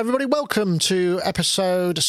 everybody. Welcome to episode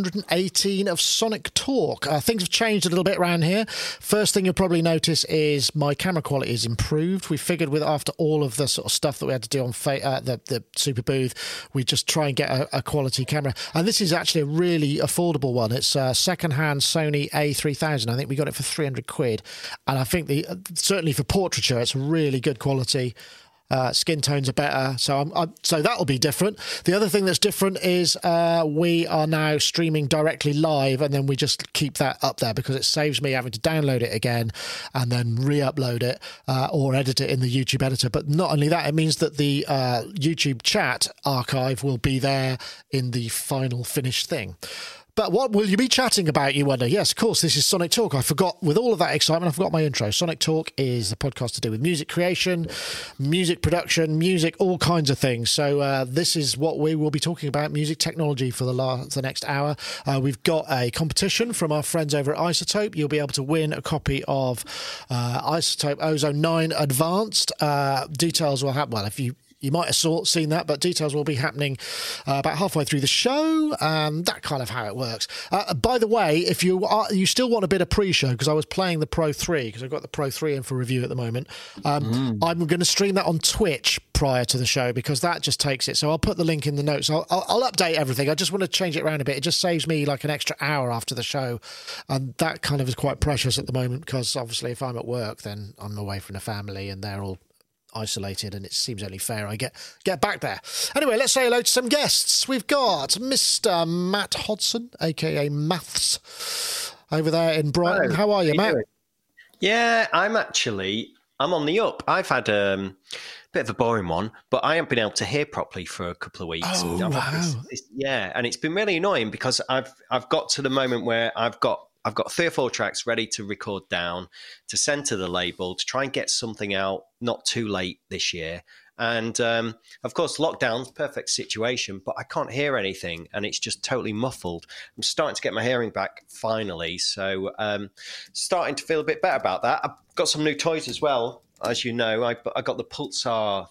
618 of Sonic Talk. Things have changed a little bit around here. First thing you'll probably notice is my camera quality is improved. We figured after all of the sort of stuff that we had to do on the Super Booth, we just try and get a quality camera. And this is actually a really affordable one. It's a second-hand Sony A3000. I think we got it for 300 quid. And I think certainly for portraiture, it's really good quality. Skin tones are better, so that'll be different. The other thing that's different is we are now streaming directly live, and then we just keep that up there because it saves me having to download it again and then re-upload it or edit it in the YouTube editor. But not only that, it means that the YouTube chat archive will be there in the final finished thing. But what will you be chatting about, you wonder? Yes, of course, this is Sonic Talk. I forgot, with all of that excitement, I forgot my intro. Sonic Talk is a podcast to do with music creation, music production, music, all kinds of things. So this is what we will be talking about, music technology for the next hour. We've got a competition from our friends over at iZotope. You'll be able to win a copy of iZotope Ozone 9 Advanced. Details will happen, well, if you might have seen that, but details will be happening about halfway through the show. That kind of how it works. By the way, if you still want a bit of pre-show, because I was playing the Pro 3, because I've got the Pro 3 in for review at the moment. I'm going to stream that on Twitch prior to the show, because that just takes it. So I'll put the link in the notes. I'll update everything. I just want to change it around a bit. It just saves me like an extra hour after the show. And that kind of is quite precious at the moment, because obviously if I'm at work, then I'm away from the family and they're all isolated, and it seems only fair I get back there. Anyway, let's say hello to some guests. We've got Mr. Matt Hodson, aka Maths, over there in Brighton. How are you, Matt? Yeah, I'm on the up. I've had a bit of a boring one, but I haven't been able to hear properly for a couple of weeks. Oh, wow. Yeah, and it's been really annoying because I've got to the moment where I've got 3 or 4 tracks ready to record down, to send to the label, to try and get something out not too late this year. And, of course, lockdown's perfect situation, but I can't hear anything, and it's just totally muffled. I'm starting to get my hearing back finally, so starting to feel a bit better about that. I've got some new toys as well. As you know, I got the Pulsar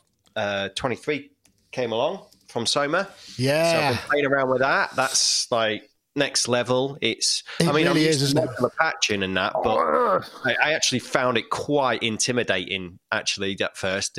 23 came along from Soma. Yeah. So I've been playing around with that. That's like next level. I'm used to patching and that, but I actually found it quite intimidating actually at first.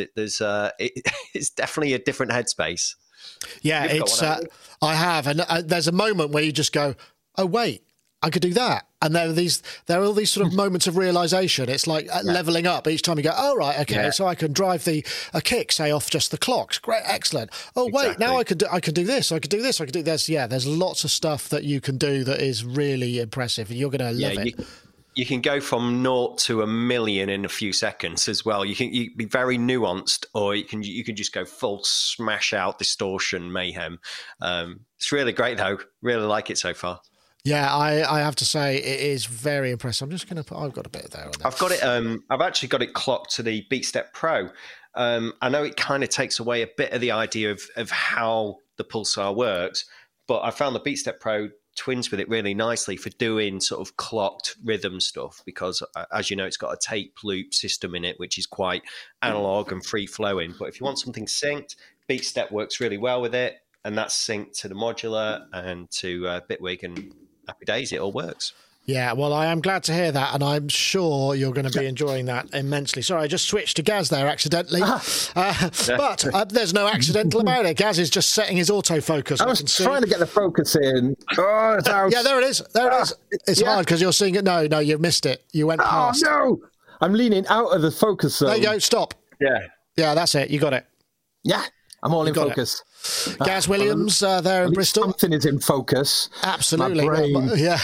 It's definitely a different headspace. Yeah, I have, and there's a moment where you just go, oh wait, I could do that. And there are all these sort of moments of realization. It's like leveling up each time you go, oh, right, okay, so I can drive a kick, say, off just the clocks. Great, excellent. Oh, wait, exactly. Now I could do this, I could do this, I could do this. Yeah, there's lots of stuff that you can do that is really impressive, and you're going to love it. You can go from 0 to 1,000,000 in a few seconds as well. You can be very nuanced, or you can just go full smash out distortion mayhem. It's really great, though. Really like it so far. Yeah, I have to say it is very impressive. I'm just going to I've got a bit there on there. I've got it. I've actually got it clocked to the BeatStep Pro. I know it kind of takes away a bit of the idea of how the Pulsar works, but I found the BeatStep Pro twins with it really nicely for doing sort of clocked rhythm stuff, because as you know, it's got a tape loop system in it, which is quite analog and free flowing. But if you want something synced, BeatStep works really well with it, and that's synced to the modular and to Bitwig, and happy days, it all works. Yeah, well, I am glad to hear that, and I'm sure you're going to be enjoying that immensely. Sorry, I just switched to Gaz there accidentally. But there's no accidental about it. Gaz is just setting his autofocus. I was trying to get the focus in. Oh, it's out. Yeah, there it is. There it is. It's hard because you're seeing it. No, you missed it. You went past. Oh, no. I'm leaning out of the focus zone. There you go. Stop. Yeah. Yeah, that's it. You got it. Yeah, I'm all in focus. Gaz Williams there in Bristol. Something is in focus. Absolutely. Yeah.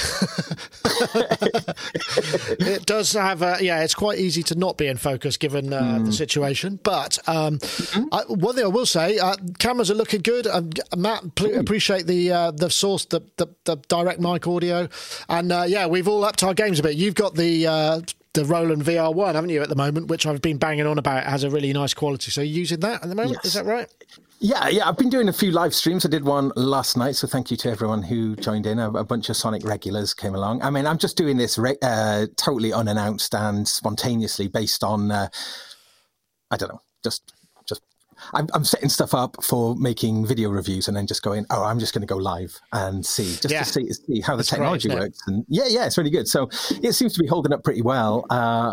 It does have it's quite easy to not be in focus given the situation. But one thing I will say, cameras are looking good. Matt, appreciate the source, the direct mic audio. And we've all upped our games a bit. You've got the Roland VR1, haven't you, at the moment, which I've been banging on about. It has a really nice quality. So you're using that at the moment, Is that right? Yeah, I've been doing a few live streams. I did one last night, so thank you to everyone who joined in. A bunch of Sonic regulars came along. I mean, I'm just doing this totally unannounced and spontaneously based on, I don't know, just I'm setting stuff up for making video reviews and then just going, I'm just going to go live and see, to see how the technology works. And yeah, it's really good. So it seems to be holding up pretty well.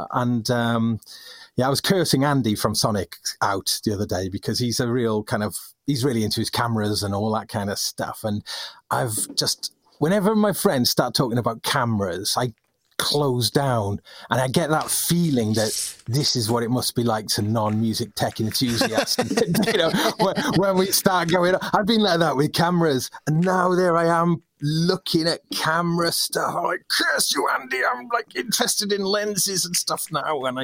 I was cursing Andy from Sonic out the other day because he's he's really into his cameras and all that kind of stuff. And whenever my friends start talking about cameras, I close down and I get that feeling that this is what it must be like to non-music tech enthusiasts. When we start going, I've been like that with cameras, and now there I am looking at camera stuff. I'm like, curse you, Andy, I'm like interested in lenses and stuff now, and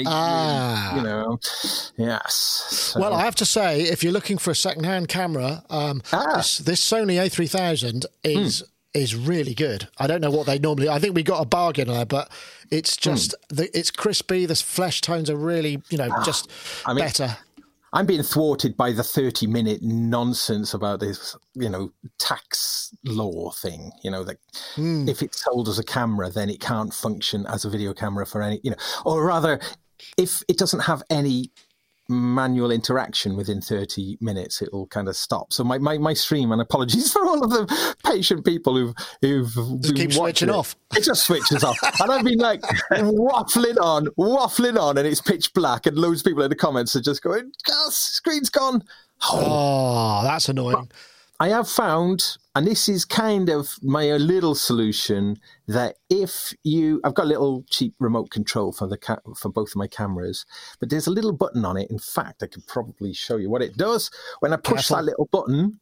yes. So. Well, I have to say, if you're looking for a second-hand camera, this Sony A3000 is really good. I don't know what they normally... I think we got a bargain there, but it's just... it's crispy. The flesh tones are really, better. I'm being thwarted by the 30-minute nonsense about this, tax law thing, that if it's sold as a camera, then it can't function as a video camera for any, or rather, if it doesn't have any manual interaction within 30 minutes, it will kind of stop. So my stream, and apologies for all of the patient people who've just keep switching off. It just switches off. And I've been like waffling on, and it's pitch black, and loads of people in the comments are just going, screen's gone. Oh, that's annoying. I have found, and this is kind of my little solution, that I've got a little cheap remote control for both of my cameras, but there's a little button on it. In fact, I could probably show you what it does. When I push that little button,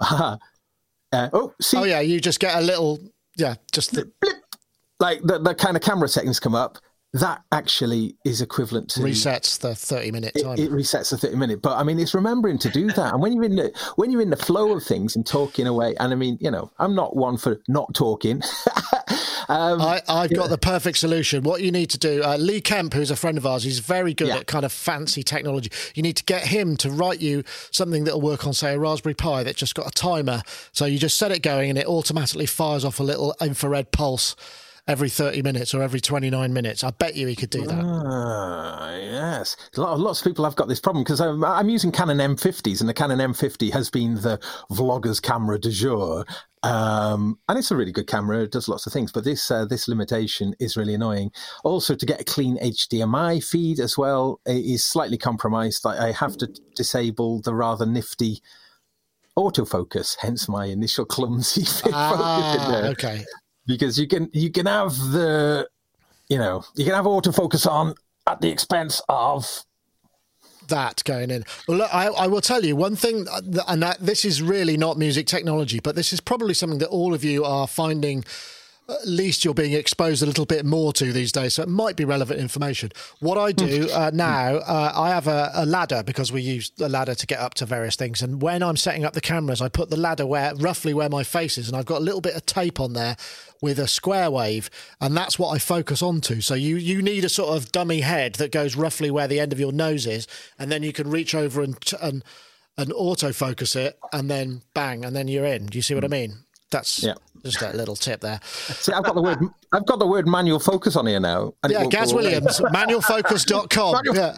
you just get a little, just the blip, like the kind of camera settings come up. That actually is equivalent to... resets the 30-minute time. It resets the 30-minute. But, I mean, it's remembering to do that. And when you're in the flow of things and talking away, and, I mean, I'm not one for not talking. I've got the perfect solution. What you need to do, Lee Kemp, who's a friend of ours, he's very good at kind of fancy technology. You need to get him to write you something that'll work on, say, a Raspberry Pi that's just got a timer. So you just set it going and it automatically fires off a little infrared pulse every 30 minutes or every 29 minutes. I bet you he could do that. Yes. Lots of people have got this problem because I'm using Canon M50s, and the Canon M50 has been the vlogger's camera du jour. And it's a really good camera. It does lots of things, but this limitation is really annoying. Also, to get a clean HDMI feed as well is slightly compromised. I have to disable the rather nifty autofocus, hence my initial clumsy focus in there. Okay. Because you can have you can have autofocus on at the expense of that going in. Well, look, I will tell you one thing, and this is really not music technology, but this is probably something that all of you are finding, at least you're being exposed a little bit more to these days, so it might be relevant information. What I do now, I have a ladder, because we use the ladder to get up to various things, and when I'm setting up the cameras, I put the ladder roughly where my face is, and I've got a little bit of tape on there with a square wave, and that's what I focus onto. So you need a sort of dummy head that goes roughly where the end of your nose is, and then you can reach over and autofocus it, and then bang, and then you're in. Do you see what I mean? That's just a little tip there. See, I've got the word manual focus on here now. And Gaz Williams, manualfocus.com.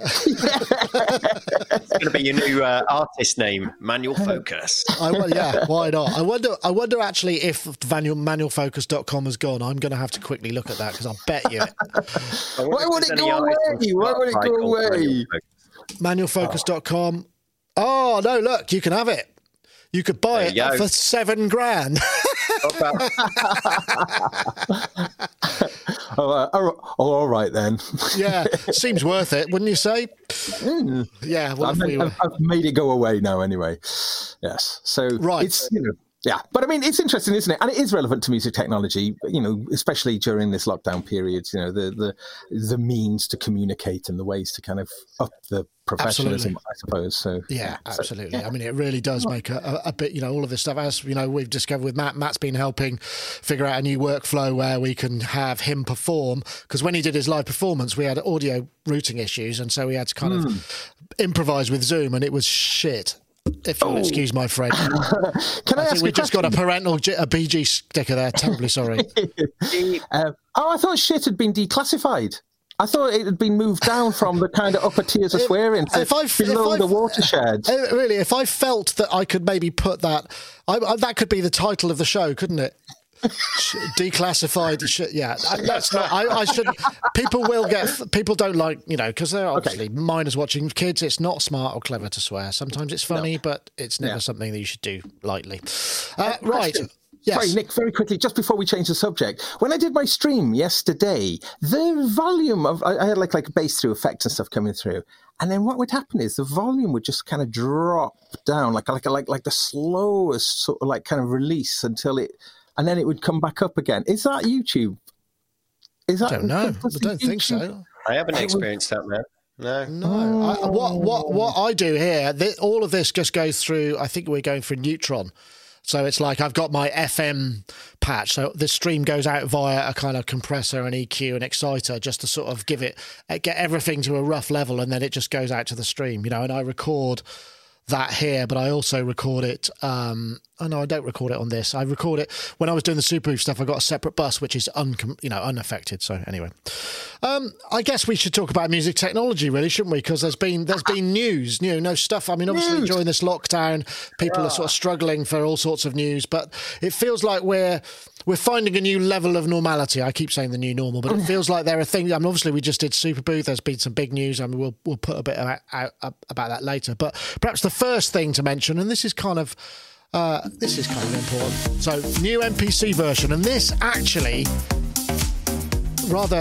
It's going to be your new artist name, Manual Focus. Why not? I wonder actually if manualfocus.com has gone. I'm going to have to quickly look at that, because I'll bet you. Why would it go away? Why would it go away? Manualfocus.com. Oh, no, look, you can have it. You could buy it for $7,000. All right then. Yeah, seems worth it, wouldn't you say? Yeah, well, I've made it go away now anyway. Yes, so it's but I mean, it's interesting, isn't it? And it is relevant to music technology, especially during this lockdown period. The means to communicate and the ways to kind of up the professionalism, I suppose. So absolutely. I mean, it really does make a bit. All of this stuff, as we've discovered with Matt. Matt's been helping figure out a new workflow where we can have him perform, because when he did his live performance, we had audio routing issues, and so we had to kind of improvise with Zoom, and it was shit. If you'll excuse my French. Can I ask we just got a BG sticker there. Terribly sorry. I thought shit had been declassified. I thought it had been moved down from the kind of upper tiers of swearing to below the watershed. Really, if I felt that I could maybe put that, that could be the title of the show, couldn't it? Declassified shit. Yeah, that's not. I should. People don't like, because they're obviously minors watching kids. It's not smart or clever to swear. Sometimes it's funny, but it's never something that you should do lightly. Right. Yes. Sorry, Nick, very quickly, just before we change the subject, when I did my stream yesterday, the volume of, I had like a bass through effects and stuff coming through. And then what would happen is the volume would just kind of drop down, like the slowest sort of kind of release and then it would come back up again. Is that YouTube? I don't know. I don't think so. I haven't experienced that, man. No. What I do here, all of this just goes through, I think we're going through Neutron. So it's like I've got my FM patch. So the stream goes out via a kind of compressor and EQ and exciter just to sort of get everything to a rough level. And then it just goes out to the stream, and I record that here, but I also record it. I don't record it on this. I record it when I was doing the Super Booth stuff. I got a separate bus, which is unaffected. So anyway, I guess we should talk about music technology, really, shouldn't we? Because there's been news, stuff. I mean, obviously during this lockdown, people are sort of struggling for all sorts of news, but it feels like we're finding a new level of normality. I keep saying the new normal, but it feels like there are things. I mean, obviously we just did Super Booth. There's been some big news. I mean, we'll put a bit out about that later. But perhaps the first thing to mention, and this is kind of important. So, new MPC version, and this actually rather.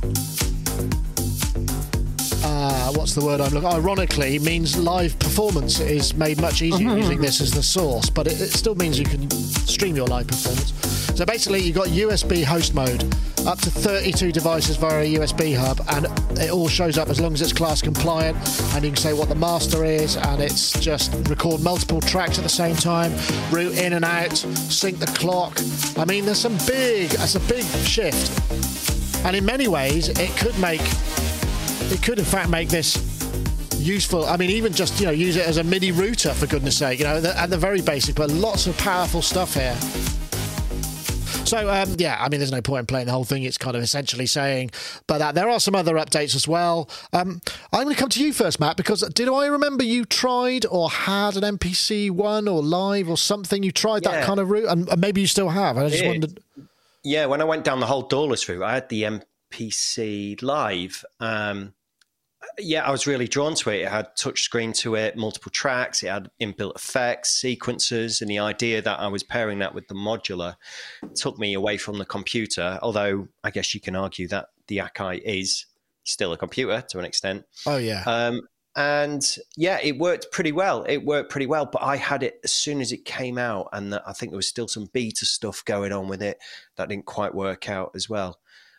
What's the word I'm looking? Ironically, means live performance is made much easier using this as the source, but it still means you can stream your live performance. So basically, you've got USB host mode, up to 32 devices via a USB hub, and it all shows up as long as it's class compliant, and you can say what the master is, and it's just record multiple tracks at the same time, route in and out, sync the clock. I mean, that's a big shift, and in many ways, it could in fact make this useful. I mean, even just use it as a MIDI router, for goodness sake. At the very basic, but lots of powerful stuff here. So I mean, there's no point in playing the whole thing. It's kind of essentially saying, but there are some other updates as well. I'm going to come to you first, Matt, because did I remember you tried or had an MPC One or Live or something? You tried that kind of route, and maybe you still have. I just wondered. Yeah, when I went down the whole doorless route, I had the MPC Live. I was really drawn to it. It had touchscreen to it, multiple tracks. It had inbuilt effects, sequencers, and the idea that I was pairing that with the modular took me away from the computer. Although I guess you can argue that the Akai is still a computer to an extent. Oh yeah. It worked pretty well. But I had it as soon as it came out, and I think there was still some beta stuff going on with it that didn't quite work out as well.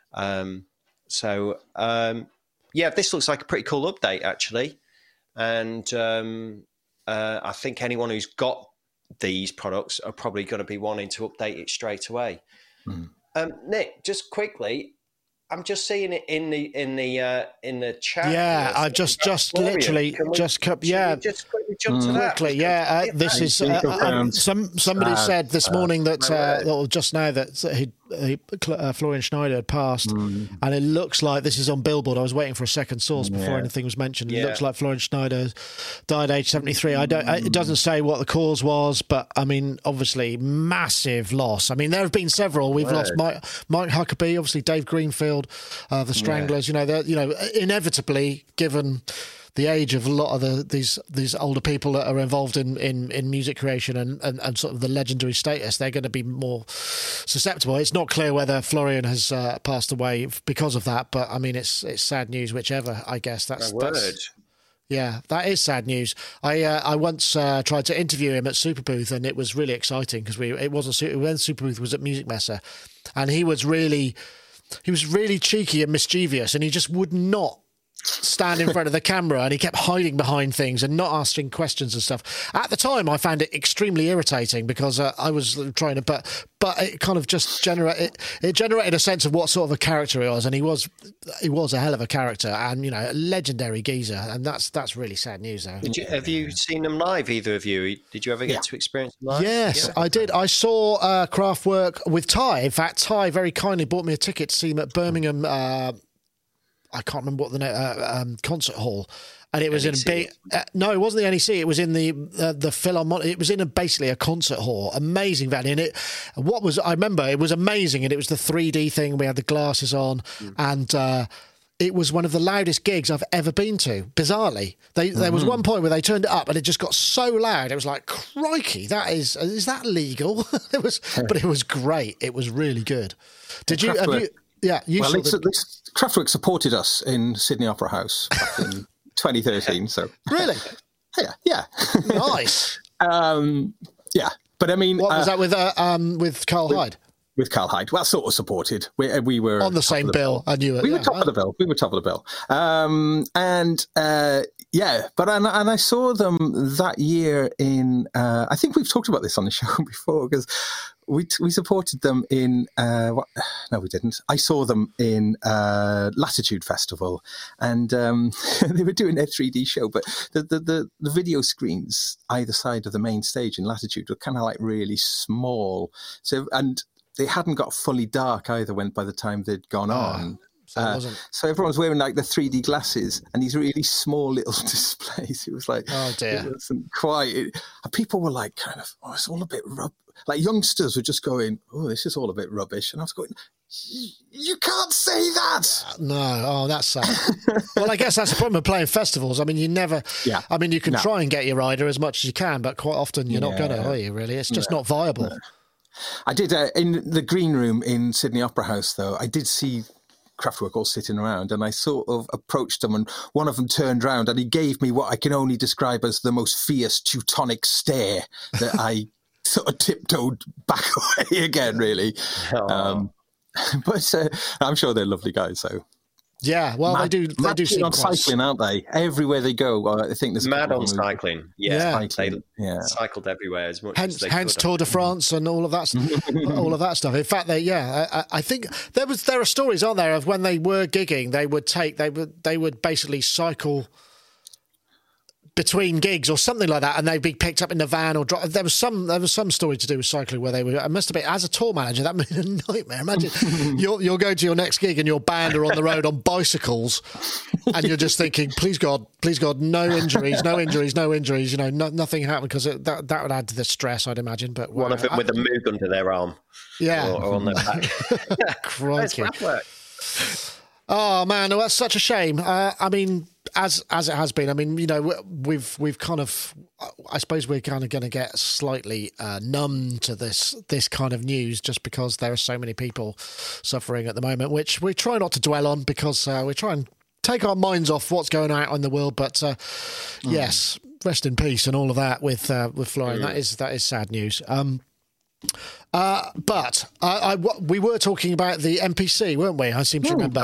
This looks like a pretty cool update, actually. And I think anyone who's got these products are probably going to be wanting to update it straight away. Nick, just quickly, I'm just seeing it in the chat. Yeah, I just literally just quickly jump to that. Quickly, this is somebody said this morning that or just now that Florian Schneider had passed, and it looks like this is on Billboard. I was waiting for a second source before anything was mentioned. It looks like Florian Schneider died at age 73. It doesn't say what the cause was, but I mean, obviously, massive loss. I mean, there have been several. We've lost Mike Huckabee, obviously Dave Greenfield, the Stranglers. Inevitably, given the age of a lot of these older people that are involved in music creation and sort of the legendary status, they're going to be more susceptible. It's not clear whether Florian has passed away because of that, but I mean, it's sad news, whichever. I guess that's yeah, that is sad news. I once tried to interview him at Super Booth, and it was really exciting because when Super Booth was at Music Messe, and he was really cheeky and mischievous, and he just would not stand in front of the camera, and he kept hiding behind things and not asking questions and stuff. At the time, I found it extremely irritating because I was trying to, but it kind of just generated a sense of what sort of a character he was, and he was a hell of a character, and a legendary geezer, and that's really sad news. Though. Have you seen them live? Either of you? Did you ever get to experience them live? Yes, I did. I saw Kraftwerk with Ty. In fact, Ty very kindly bought me a ticket to see him at Birmingham. I can't remember what the concert hall, and it was NEC. in a big. No, it wasn't the NEC. It was in the Philharmonic. It was in basically a concert hall. Amazing venue. And I remember it was amazing, and it was the 3D thing. We had the glasses on, and. It was one of the loudest gigs I've ever been to. Bizarrely, there was one point where they turned it up, and it just got so loud. It was like, crikey, is that legal? But it was great. It was really good. Did you? Yeah, Kraftwerk supported us in Sydney Opera House back in 2013. So really, yeah, nice. Yeah, but I mean, what was that with Carl Hyde? With Carl Hyde, well, sort of supported. We were on the same bill. I knew it. We were top of the bill. But I saw them that year in. I think we've talked about this on the show before because we supported them in. No, we didn't. I saw them in Latitude Festival, and they were doing their 3D show. But the video screens either side of the main stage in Latitude were kind of like really small. They hadn't got fully dark either by the time they'd gone on. So everyone was wearing like the 3D glasses and these really small little displays. It was like, oh dear. It wasn't quite. And people were like, kind of, it's all a bit like youngsters were just going, oh, this is all a bit rubbish. And I was going, you can't say that. No, that's sad. Well, I guess that's the problem with playing festivals. I mean, you never. Yeah. I mean, you can try and get your rider as much as you can, but quite often you're not going to, are you? Really, it's just not viable. No. I did in the green room in Sydney Opera House, though. I did see Kraftwerk all sitting around, and I sort of approached them, and one of them turned around, and he gave me what I can only describe as the most fierce Teutonic stare that I sort of tiptoed back away again, really. But I'm sure they're lovely guys, so. Yeah, well, they do seem on cycling, aren't they? Everywhere they go, I think there's mad on cycling. Yeah. They Yeah. cycled everywhere as much hence, as they hence could. Tour de France and all of that, all of that stuff. In fact, I think there are stories, aren't there, of when they were gigging, they would basically cycle between gigs or something like that, and they'd be picked up in the van or dropped. There was some story to do with cycling where they were. It must have been, as a tour manager, that made a nightmare. Imagine you're going to your next gig and your band are on the road on bicycles, and you're just thinking, please God, no injuries. You know, nothing happened, because that would add to the stress, I'd imagine. But one of them with a Moog under their arm, or on their back. Crikey. Oh man, no, that's such a shame. I mean, as it has been. I mean, you know, we've kind of, I suppose we're kind of going to get slightly numb to this kind of news, just because there are so many people suffering at the moment, which we try not to dwell on, because we try and take our minds off what's going on in the world. But yes, rest in peace and all of that with Florian. That is sad news. But we were talking about the NPC, weren't we? I seem to remember.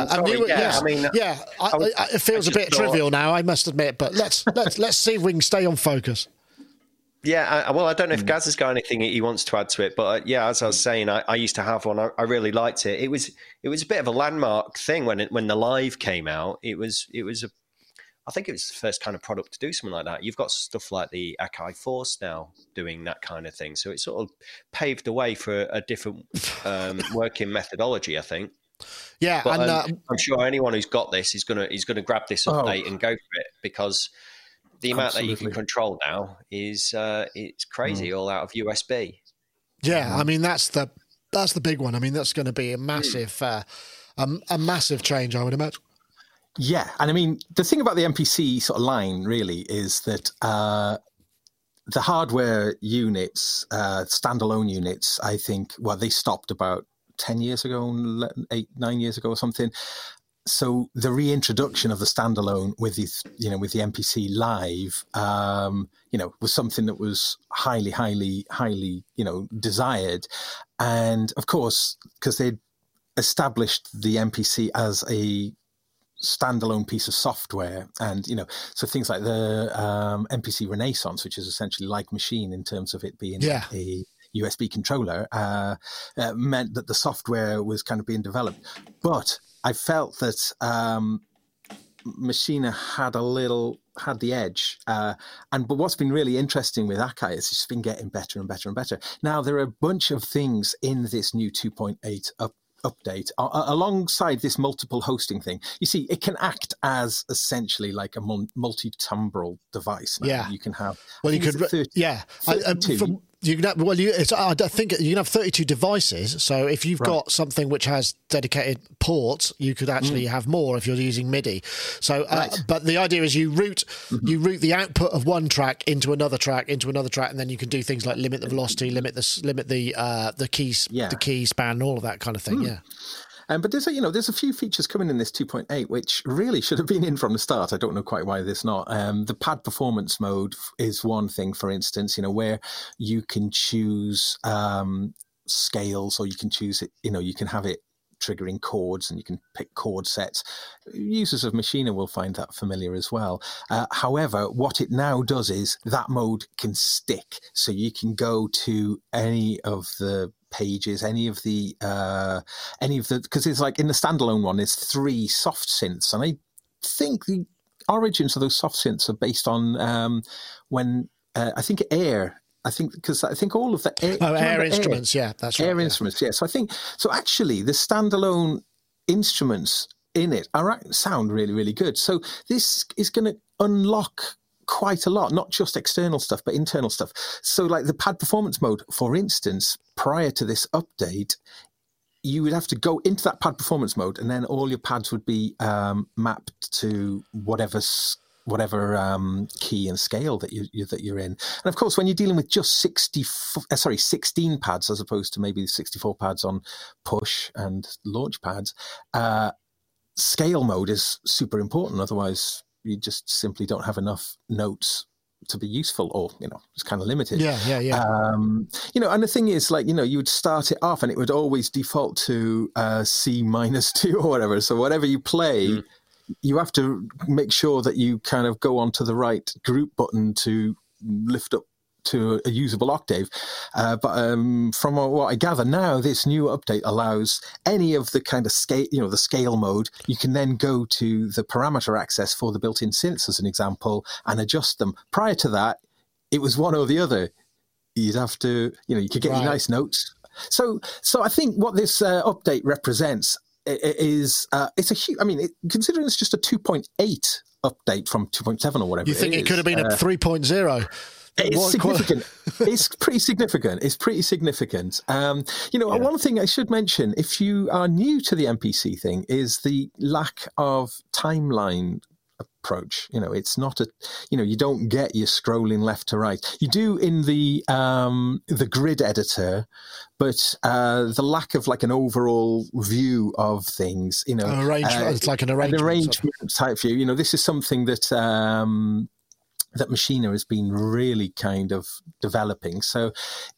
It feels a bit trivial now, I must admit. But let's see if we can stay on focus. Yeah, I don't know if Gaz has got anything he wants to add to it, but as I was saying, I used to have one. I really liked it. It was a bit of a landmark thing when the Live came out. I think it was the first kind of product to do something like that. You've got stuff like the Akai Force now doing that kind of thing. So it sort of paved the way for a different working methodology, I think. Yeah, but, I'm sure anyone who's got this is gonna grab this update and go for it, because the amount that you can control now is it's crazy, all out of USB. Yeah, I mean that's the big one. I mean, that's going to be a massive change, I would imagine. Yeah, and I mean, the thing about the MPC sort of line really is that the hardware units, standalone units, I think, they stopped about 10 years ago, 9 years ago or something. So the reintroduction of the standalone with the MPC Live, was something that was highly, highly, highly, desired. And of course, because they'd established the MPC as a standalone piece of software, and so things like the MPC Renaissance, which is essentially like Machine in terms of it being a USB controller, meant that the software was kind of being developed. But I felt that Machina had the edge, but what's been really interesting with Akai is it's been getting better and better and better. Now there are a bunch of things in this new 2.8 update, alongside this multiple hosting thing, you see, it can act as essentially like a multi-timbral device. Now. Yeah, you can have. Well, you could. 32. You can have, I think you can have 32 devices. So if you've got something which has dedicated ports, you could actually have more if you're using MIDI. So, but the idea is you route the output of one track into another track, and then you can do things like limit the velocity, limit the keys, the key span, and all of that kind of thing. Yeah. But there's a few features coming in this 2.8 which really should have been in from the start. I don't know quite why there's not. The pad performance mode is one thing, for instance, where you can choose scales, or you can choose it. You can have it triggering chords, and you can pick chord sets. Users of Maschine will find that familiar as well. However, what it now does is that mode can stick, so you can go to any of the pages, any of the because it's like in the standalone one, there's 3 soft synths, and I think the origins of those soft synths are based on when I think Air. I think because all of the Air instruments, that's right. Air instruments, yeah. So I think actually the standalone instruments in it sound really, really good. So this is going to unlock quite a lot, not just external stuff, but internal stuff. So like the pad performance mode, for instance, prior to this update, you would have to go into that pad performance mode, and then all your pads would be mapped to whatever key and scale that you're in. And of course, when you're dealing with just 16 pads as opposed to maybe 64 pads on push and launch pads, scale mode is super important. Otherwise, you just simply don't have enough notes to be useful, or it's kind of limited. Yeah. And the thing is, like, you would start it off and it would always default to C-2 or whatever. So whatever you play, you have to make sure that you kind of go onto the right group button to lift up to a usable octave. But from what I gather now, this new update allows any of the kind of scale, the scale mode. You can then go to the parameter access for the built-in synths, as an example, and adjust them. Prior to that, it was one or the other. You'd have to, you could get your nice notes. So I think what this update represents is it's a huge. I mean, considering it's just a 2.8 update from 2.7 or whatever. You think it could have been a 3.0? It's significant. It's pretty significant. One thing I should mention, if you are new to the MPC thing, is the lack of timeline approach. It's not you don't get your scrolling left to right. You do in the grid editor, but the lack of like an overall view of things, it's like an arrangement type view. This is something that that Maschine has been really kind of developing. So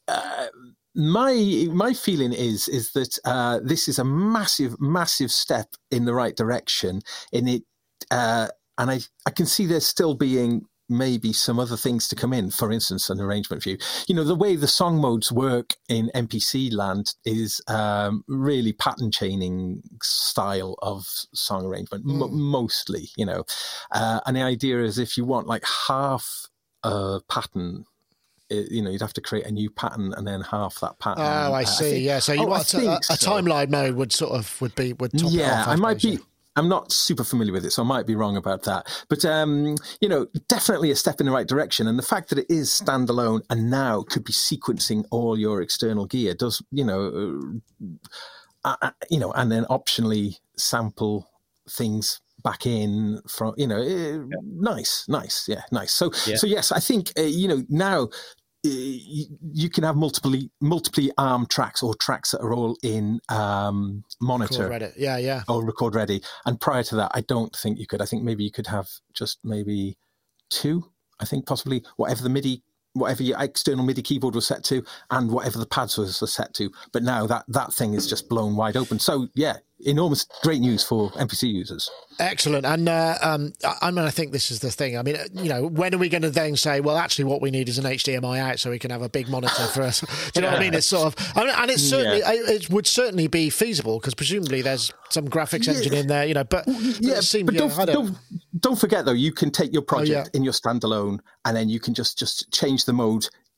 my feeling is that this is a massive step in the right direction. In it, and I can see there still being maybe some other things to come in. For instance, an arrangement view. The way the song modes work in MPC land is really pattern chaining style of song arrangement, mostly. And the idea is if you want like half a pattern, you'd have to create a new pattern and then half that pattern. Oh, I see. So you want a timeline mode would top it off. I might be. I'm not super familiar with it, so I might be wrong about that. But, definitely a step in the right direction. And the fact that it is standalone and now could be sequencing all your external gear does, and then optionally sample things back in from, nice. Yeah, nice. So yes, I think, now you can have multiply ARM tracks or tracks that are all in monitor. Record ready. Or record ready. And prior to that, I don't think you could. I think maybe you could have just maybe 2. I think possibly whatever your external MIDI keyboard was set to and whatever the pads was set to. But now that thing is just blown wide open. So yeah, enormous, great news for MPC users. Excellent. And I think this is the thing. I mean, when are we going to then say, well, actually what we need is an HDMI out so we can have a big monitor for us? Do you know what I mean? It's sort of, and it's certainly, it would certainly be feasible because presumably there's some graphics engine in there, but don't forget though, you can take your project in your standalone and then you can just change the mode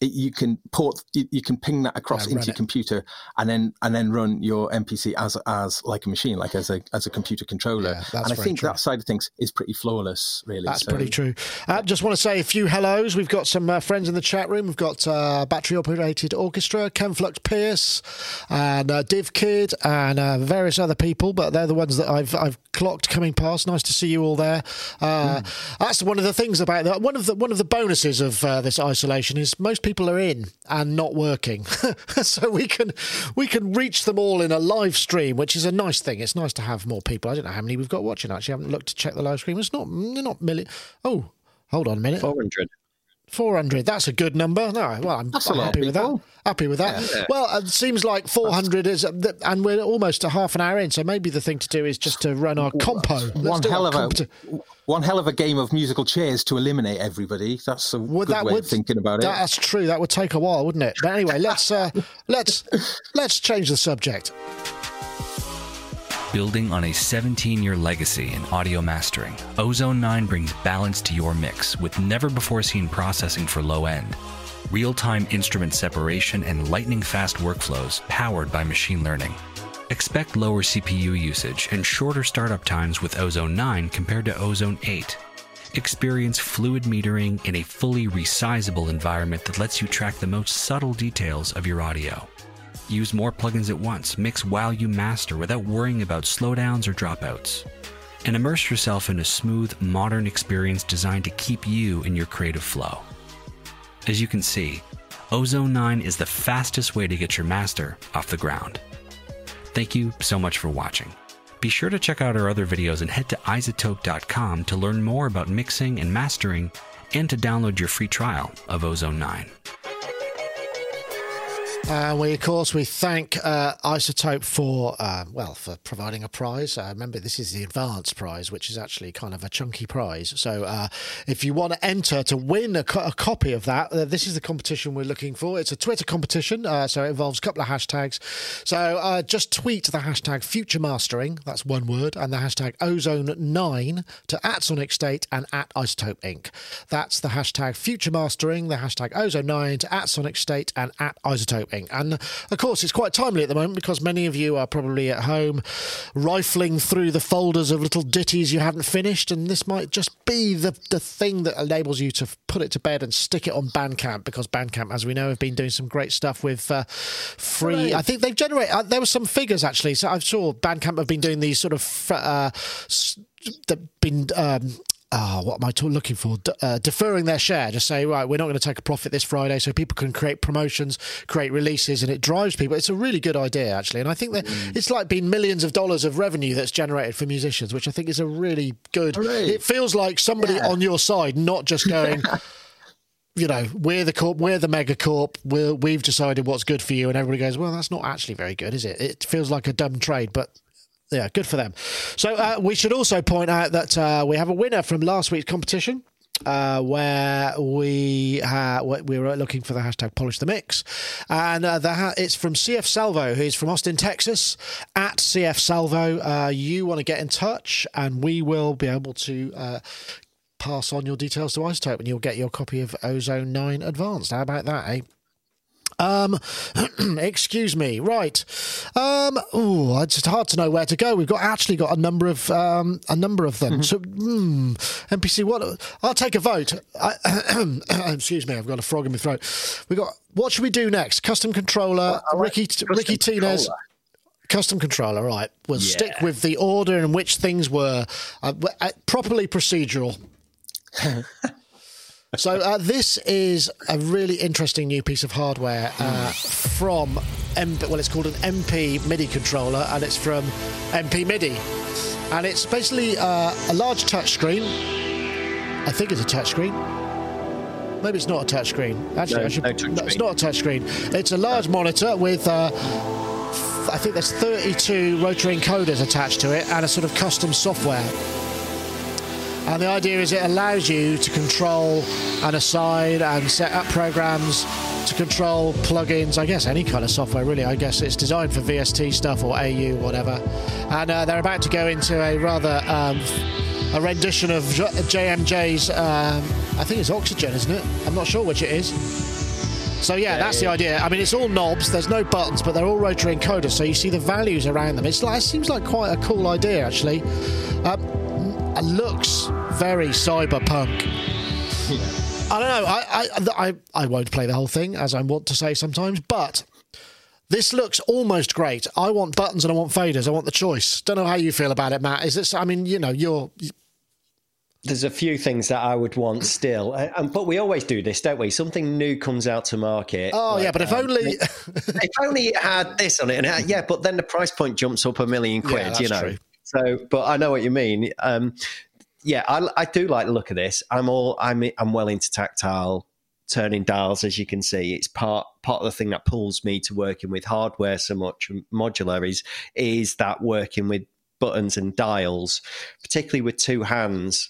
you can ping that across into your computer and then run your MPC as like a machine, like as a computer controller. Yeah, and I think that side of things is pretty flawless, really. That's pretty true. Just want to say a few hellos. We've got some friends in the chat room. We've got Battery Operated Orchestra, Kenflux Pierce, and Div Kid, and various other people, but they're the ones that I've clocked coming past. Nice to see you all there. That's one of the things about that. One of the bonuses of this isolation is most people are in and not working, so we can reach them all in a live stream, which is a nice thing. It's nice to have more people. I don't know how many we've got watching. Actually, I haven't looked to check the live stream. It's not million. Oh, hold on a minute. 400. That's a good number. No, well, I'm happy with that. Happy with that. Yeah. Well, it seems like 400 is, and we're almost a half an hour in. So maybe the thing to do is just to run our compo. One hell of a game of musical chairs to eliminate everybody. That's a good way of thinking about it. That's true. That would take a while, wouldn't it? But anyway, let's change the subject. Building on a 17-year legacy in audio mastering, Ozone 9 brings balance to your mix with never-before-seen processing for low-end, real-time instrument separation, and lightning-fast workflows powered by machine learning. Expect lower CPU usage and shorter startup times with Ozone 9 compared to Ozone 8. Experience fluid metering in a fully resizable environment that lets you track the most subtle details of your audio. Use more plugins at once, mix while you master without worrying about slowdowns or dropouts. And immerse yourself in a smooth, modern experience designed to keep you in your creative flow. As you can see, Ozone 9 is the fastest way to get your master off the ground. Thank you so much for watching. Be sure to check out our other videos and head to iZotope.com to learn more about mixing and mastering and to download your free trial of Ozone 9. We thank iZotope for providing a prize. Remember, this is the advanced prize, which is actually kind of a chunky prize. So if you want to enter to win a copy of that, this is the competition we're looking for. It's a Twitter competition, so it involves a couple of hashtags. So just tweet the hashtag FutureMastering, that's one word, and the hashtag Ozone9 to @SonicState and @iZotope Inc. That's the hashtag FutureMastering, the hashtag Ozone9 to @SonicState and @iZotope Inc. And of course, it's quite timely at the moment because many of you are probably at home rifling through the folders of little ditties you haven't finished, and this might just be the thing that enables you to put it to bed and stick it on Bandcamp, because Bandcamp, as we know, have been doing some great stuff with free. Right. I think they've generated. There were some figures actually. So I saw Bandcamp have been doing these sort of what am I looking for? Deferring their share. Just say, right, we're not going to take a profit this Friday, so people can create promotions, create releases, and it drives people. It's a really good idea, actually. And I think that it's like been millions of dollars of revenue that's generated for musicians, which I think is a really good... Hooray. It feels like somebody on your side, not just going... You know, we're the corp, we're the megacorp, we've decided what's good for you, and everybody goes, well, that's not actually very good, is it? It feels like a dumb trade, but... Yeah, good for them. So we should also point out that we have a winner from last week's competition, where we were looking for the hashtag Polish the Mix, and it's from CF Salvo, who's from Austin, Texas, @CF Salvo. You want to get in touch, and we will be able to pass on your details to iZotope, and you'll get your copy of Ozone 9 Advanced. How about that, eh? Excuse me. Right. It's just hard to know where to go. We've actually got a number of them. So, MPC. I'll take a vote. Excuse me. I've got a frog in my throat. What should we do next? Custom controller. Ricky Tinez. Custom controller. Right. We'll stick with the order in which things were properly procedural. So this is a really interesting new piece of hardware from it's called an MP MIDI controller, and it's from MP MIDI, and it's basically a large touchscreen. I think it's a touchscreen. Maybe it's not a touchscreen. Actually, it's not a touchscreen. It's a large monitor with I think there's 32 rotary encoders attached to it and a sort of custom software. And the idea is it allows you to control and assign and set up programs to control plugins, I guess any kind of software really. I guess it's designed for VST stuff or AU, whatever. And they're about to go into a rather a rendition of JMJ's, I think it's Oxygen, isn't it? I'm not sure which it is. So yeah, that's the idea. I mean, it's all knobs. There's no buttons, but they're all rotary encoders, so you see the values around them. It seems like quite a cool idea, actually. It looks very cyberpunk. I don't know. I won't play the whole thing, as I want to say sometimes, but this looks almost great. I want buttons and I want faders. I want the choice. Don't know how you feel about it, Matt. Is this? I mean, There's a few things that I would want still, but we always do this, don't we? Something new comes out to market. Oh, yeah, but if only... if only it had this on it. And but then the price point jumps up £1 million, that's true. So, but I know what you mean. I do like the look of this. I'm well into tactile turning dials, as you can see. It's part of the thing that pulls me to working with hardware so much, modular, is that working with buttons and dials, particularly with two hands.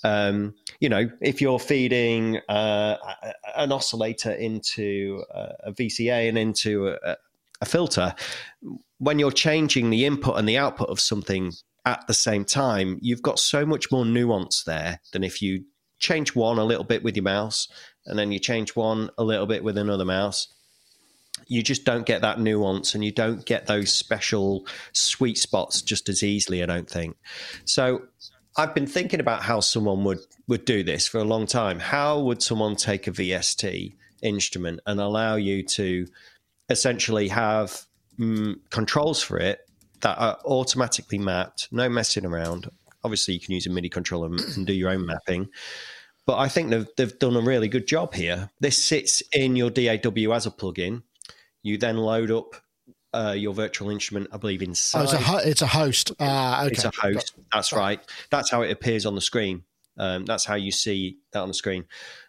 If you're feeding an oscillator into a VCA and into a filter, when you're changing the input and the output of something at the same time, you've got so much more nuance there than if you change one a little bit with your mouse and then you change one a little bit with another mouse. You just don't get that nuance and you don't get those special sweet spots just as easily, I don't think. So I've been thinking about how someone would do this for a long time. How would someone take a VST instrument and allow you to essentially have controls for it that are automatically mapped, no messing around? Obviously, you can use a MIDI controller and do your own mapping. But I think they've done a really good job here. This sits in your DAW as a plugin. You then load up your virtual instrument, I believe, inside. It's a host. Okay. It's a host. That's right. That's how it appears on the screen. That's how you see that on the screen.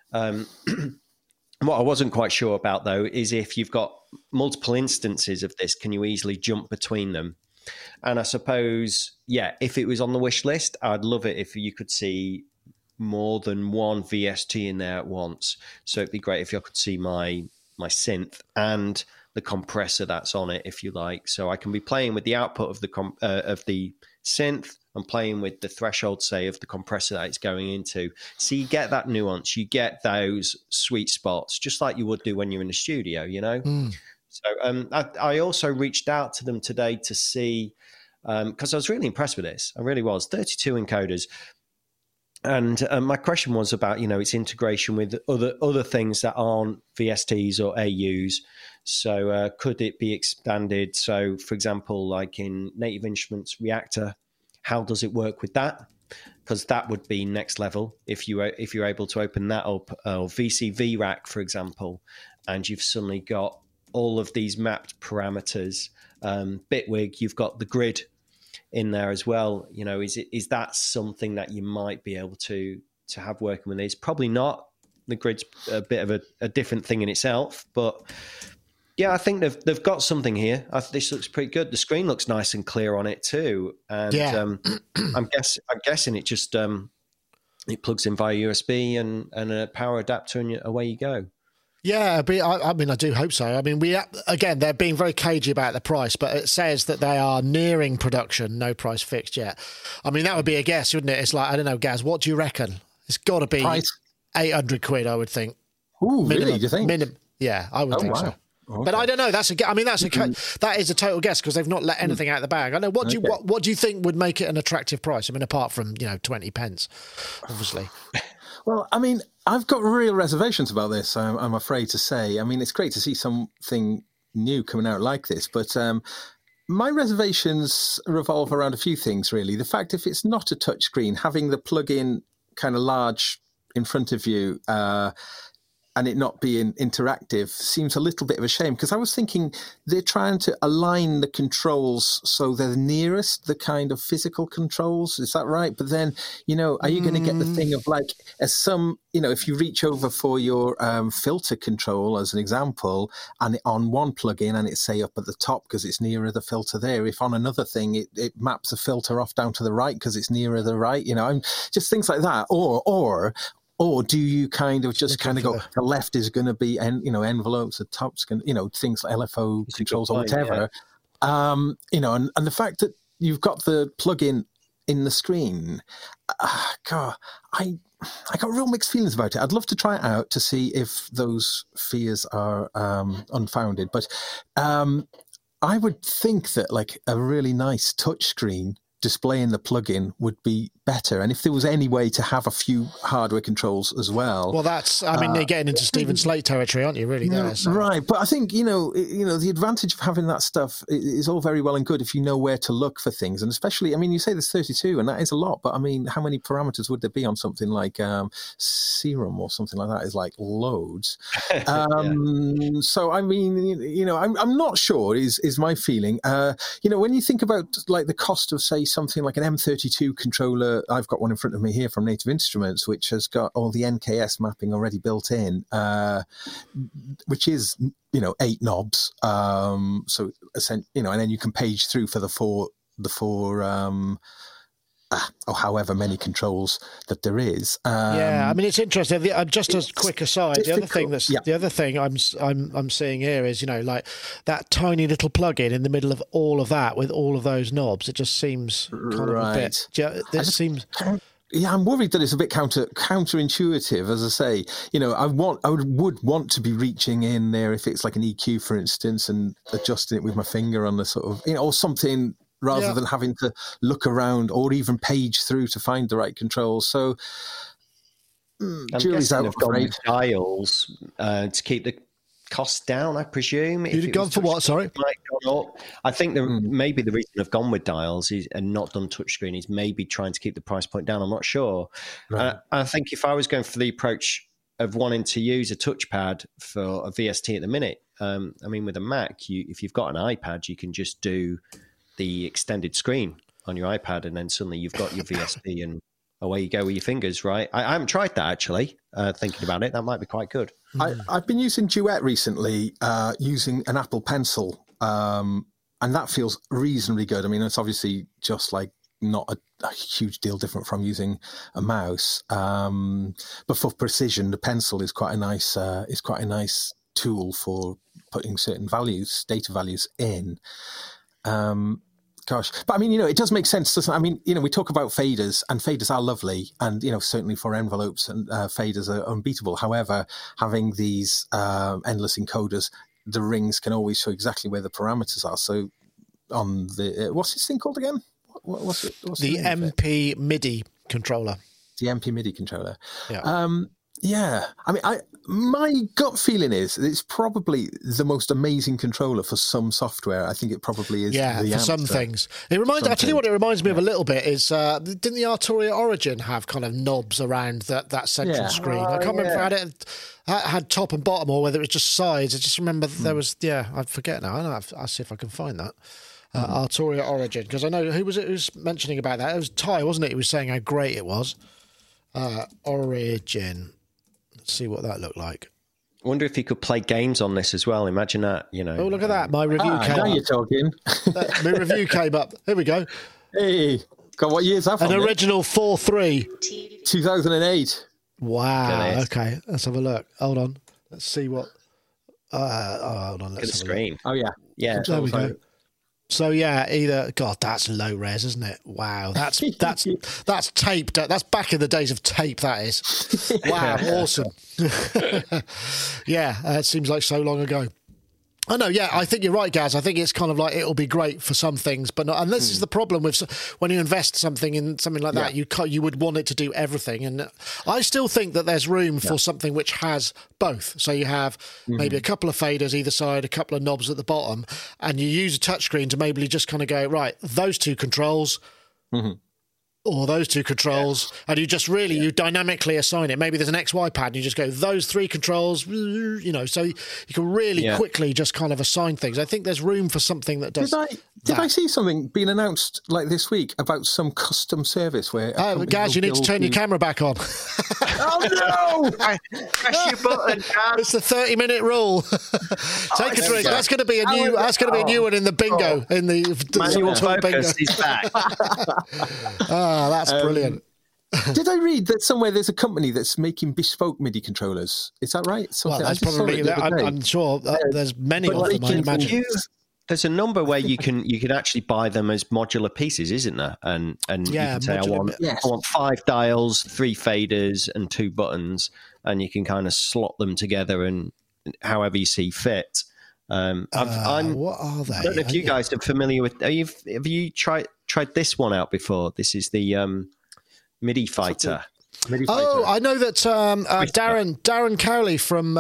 What I wasn't quite sure about, though, is if you've got multiple instances of this, can you easily jump between them? And I suppose, if it was on the wish list, I'd love it if you could see more than one VST in there at once. So it'd be great if you could see my synth and the compressor that's on it, if you like. So I can be playing with the output of the synth and playing with the threshold, say, of the compressor that it's going into. So you get that nuance, you get those sweet spots, just like you would do when you're in the studio, So I also reached out to them today to see, because I was really impressed with this. I really was. 32 encoders. And my question was about, its integration with other things that aren't VSTs or AUs. So could it be expanded? So, for example, like in Native Instruments Reactor, how does it work with that? Because that would be next level if you're able to open that up. Or VCV Rack, for example, and you've suddenly got all of these mapped parameters. Bitwig, you've got the grid in there as well. Is that something that you might be able to have working with these? Probably not. The grid's a bit of a different thing in itself, but I think they've got something here. This looks pretty good. The screen looks nice and clear on it too, and I'm guessing it just it plugs in via USB and a power adapter, and away you go. Yeah, I mean, I do hope so. I mean, they're being very cagey about the price, but it says that they are nearing production, no price fixed yet. I mean, that would be a guess, wouldn't it? It's like, I don't know, Gaz, what do you reckon? It's got to be price? 800 quid, I would think. Ooh, minimum, really? Do you think? Yeah, I would think so. Okay. But I don't know. That is a total guess because they've not let anything out of the bag. I know. What do you think would make it an attractive price? I mean, apart from 20 pence, obviously. Well, I mean, I've got real reservations about this, I'm afraid to say. I mean, it's great to see something new coming out like this, but my reservations revolve around a few things, really. The fact if it's not a touchscreen, having the plug-in kind of large in front of you and it not being interactive seems a little bit of a shame, because I was thinking they're trying to align the controls so they're nearest the kind of physical controls. Is that right? But then, are you going to get the thing of like, if you reach over for your filter control, as an example, and on one plugin and it's, say, up at the top because it's nearer the filter there, if on another thing it maps the filter off down to the right because it's nearer the right, just things like that. Or do you kind of go, the left is going to be, envelopes, the top's going to, things like LFO controls or whatever. Yeah. And the fact that you've got the plug-in in the screen, God, real mixed feelings about it. I'd love to try it out to see if those fears are unfounded. But I would think that like a really nice touchscreen displaying the plugin would be better. And if there was any way to have a few hardware controls as well. Well, that's, I mean, you're getting into Stephen Slate territory, aren't you, really? There, so. Right. But I think, the advantage of having that stuff is all very well and good if you know where to look for things. And especially, I mean, you say there's 32 and that is a lot, but I mean, how many parameters would there be on something like Serum or something like that is like loads. So, I mean, I'm not sure is my feeling. When you think about like the cost of, say, something like an M32 controller, I've got one in front of me here from Native Instruments, which has got all the NKS mapping already built in, which is 8 knobs. So and then you can page through for the four or however many controls that there is. I mean, it's interesting. Just as a quick aside, the other thing I'm seeing here is like that tiny little plug-in in the middle of all of that with all of those knobs. It just seems kind of a bit. Yeah, I'm worried that it's a bit counterintuitive. As I say, I would want to be reaching in there if it's like an EQ, for instance, and adjusting it with my finger on the sort of or something. Rather than having to look around or even page through to find the right controls. So, jury's out, I'm afraid. Dials to keep the costs down, I presume. You'd have gone for what, sorry? I think maybe the reason I've gone with dials and not done touchscreen is maybe trying to keep the price point down. I'm not sure. Right. I think if I was going for the approach of wanting to use a touchpad for a VST at the minute, I mean, with a Mac, if you've got an iPad, you can just do the extended screen on your iPad, and then suddenly you've got your VST and away you go with your fingers, right? I haven't tried that, actually, thinking about it. That might be quite good. I've been using Duet recently, using an Apple Pencil, and that feels reasonably good. I mean, it's obviously just like not a huge deal different from using a mouse. But for precision, the pencil is quite a nice tool for putting certain data values in. But I mean, it does make sense, doesn't it? I mean, we talk about faders, and faders are lovely, and certainly for envelopes, and faders are unbeatable. However, having these endless encoders, the rings can always show exactly where the parameters are. So, on the what's this thing called again? What's it? The MP MIDI controller. The MP MIDI controller. Yeah. I mean, my gut feeling is it's probably the most amazing controller for some software. I think it probably is. Yeah, for some things. It reminds. I tell you what, it reminds me of a little bit is didn't the Arturia Origin have kind of knobs around that central screen? I can't remember if it had top and bottom or whether it was just sides. I just remember there was. Yeah, I forget now. I'll see if I can find that. Arturia Origin, because I know who was mentioning about that. It was Ty, wasn't it? He was saying how great it was. Origin. Let's see what that looked like. I wonder if you could play games on this as well. Imagine that, Oh, look at that. My review came now up. You're talking. My review came up. Here we go. Hey, God, what year's that from? An original 4.3. 2008. Wow. Okay, let's have a look. Hold on. Let's see what... hold on. Let's have a screen. Oh, yeah. Yeah. There we go. So yeah, God, that's low res, isn't it? Wow, that's taped. That's back in the days of tape. That is. Wow, awesome. Yeah, it seems like so long ago. I know, yeah, I think you're right, Gaz. I think it's kind of like it'll be great for some things, but not. And this is the problem with when you invest something in something like that, you would want it to do everything. And I still think that there's room for something which has both. So you have maybe a couple of faders either side, a couple of knobs at the bottom, and you use a touchscreen to maybe just kind of go, right, those two controls. Or those two controls, and you just you dynamically assign it. Maybe there's an XY pad, and you just go those three controls, so you can really quickly just kind of assign things. I think there's room for something that does. Did I see something being announced like this week about some custom service where? Gaz, you need to turn your camera back on. Oh no! Press your button, Gaz. It's the 30-minute rule. Take a drink. That's going to be a new. That's going to be a new one in the bingo in the manual focus. He's back. That's brilliant. Did I read that somewhere there's a company that's making bespoke MIDI controllers? Is that right? Well, that's probably. I'm sure there's many of them. I imagine. There's a number where you can actually buy them as modular pieces, isn't there? And you can say, I want 5 dials, 3 faders, and 2 buttons, and you can kind of slot them together and however you see fit. What are they? I don't know if you guys are familiar with. Have you tried this one out before? This is the MIDI Fighter. I know that Darren Cowley from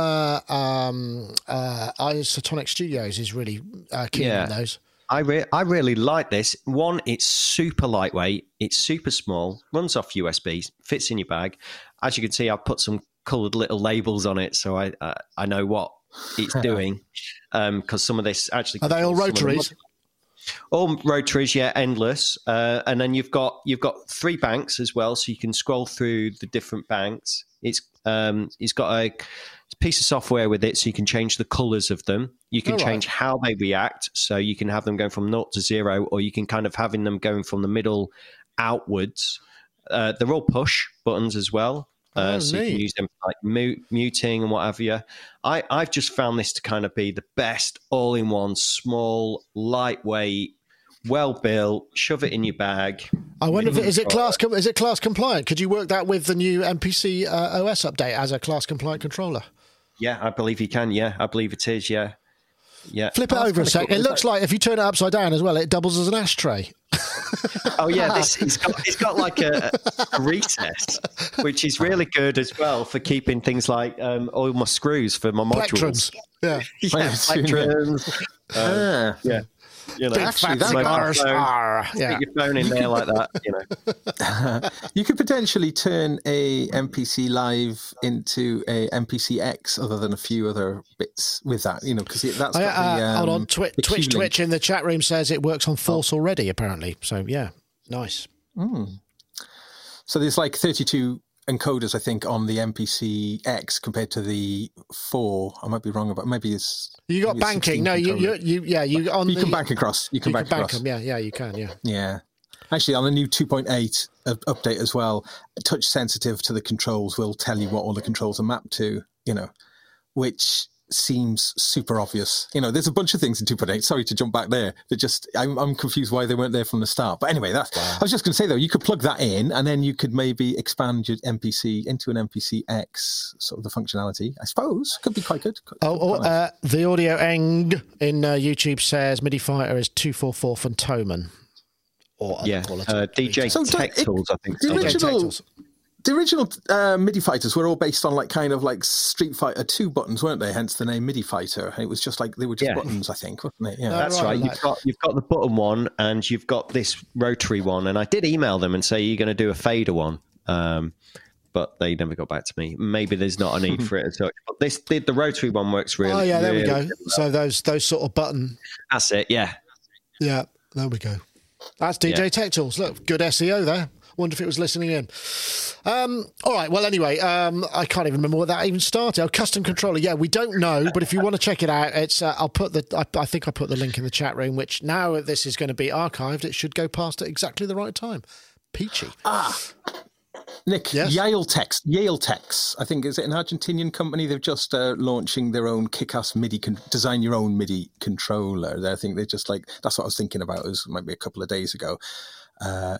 Isotonic Studios is really keen on those. I really like this one. It's super lightweight. It's super small. Runs off USB. Fits in your bag. As you can see, I've put some coloured little labels on it, so I know what it's doing. Because some of this actually are they all rotaries? All rotaries, yeah, endless. And then you've got 3 banks as well, so you can scroll through the different banks. It's got a piece of software with it, so you can change the colours of them. You can change how they react, so you can have them going from 0 to 0, or you can kind of having them going from the middle outwards. They're all push buttons as well. So you can use them for like muting and what have you. I've just found this to kind of be the best all-in-one, small, lightweight, well-built, shove it in your bag. I wonder if is it class compliant? Could you work that with the new MPC OS update as a class compliant controller? Yeah, I believe you can. Yeah, I believe it is. Yeah. Flip it over a sec. Cool. It looks like if you turn it upside down as well, it doubles as an ashtray. Oh yeah, it's got like a recess, which is really good as well for keeping things like all my screws for my modules. Plectrums. Yeah, plectrums. Yeah. You know, actually, that's stick your phone in there like that. You know, you could potentially turn a MPC Live into a MPC X, other than a few other bits with that. You know, because that's got the, hold on. Twitch in the chat room says it works on Force already. Apparently, so yeah, nice. So there's like 32 encoders, I think, on the MPC X compared to the 4. I might be wrong about. Maybe it's. You got banking? No, you can bank across. You can bank across. Them. Yeah, you can. Yeah. Actually, on the new 2.8 update as well, touch sensitive to the controls will tell you what all the controls are mapped to. You know, which seems super obvious. You know, there's a bunch of things in 2.8. Sorry to jump back there. That just I'm confused why they weren't there from the start. But anyway, I was just going to say though, you could plug that in, and then you could maybe expand your MPC into an MPC X sort of the functionality. I suppose could be quite good. The Audio Eng in YouTube says MIDI Fighter is 244 Fantomen. Or DJ Tech Tools, I think. The original MIDI fighters were all based on like kind of like Street Fighter 2 buttons, weren't they? Hence the name MIDI Fighter. It was just like they were just buttons, I think, wasn't it? Yeah, that's right. You've got the button one, and you've got this rotary one. And I did email them and say you're going to do a fader one, but they never got back to me. Maybe there's not a need for it as such. But the rotary one works really. Oh yeah, there really we go. So those sort of button. That's it. Yeah. Yeah, there we go. That's DJ Tech Tools. Look, good SEO there. Wonder if it was listening in. All right. Well, anyway, I can't even remember what that even started. Oh, custom controller. Yeah, we don't know, but if you want to check it out, it's. I'll put I think I put the link in the chat room. Which now this is going to be archived, it should go past at exactly the right time. Peachy. Nick, yes? Yale Tex. I think is it an Argentinian company? They've just launching their own kick-ass MIDI design your own MIDI controller. I think they're just like that's what I was thinking about. It was maybe a couple of days ago. Yeah,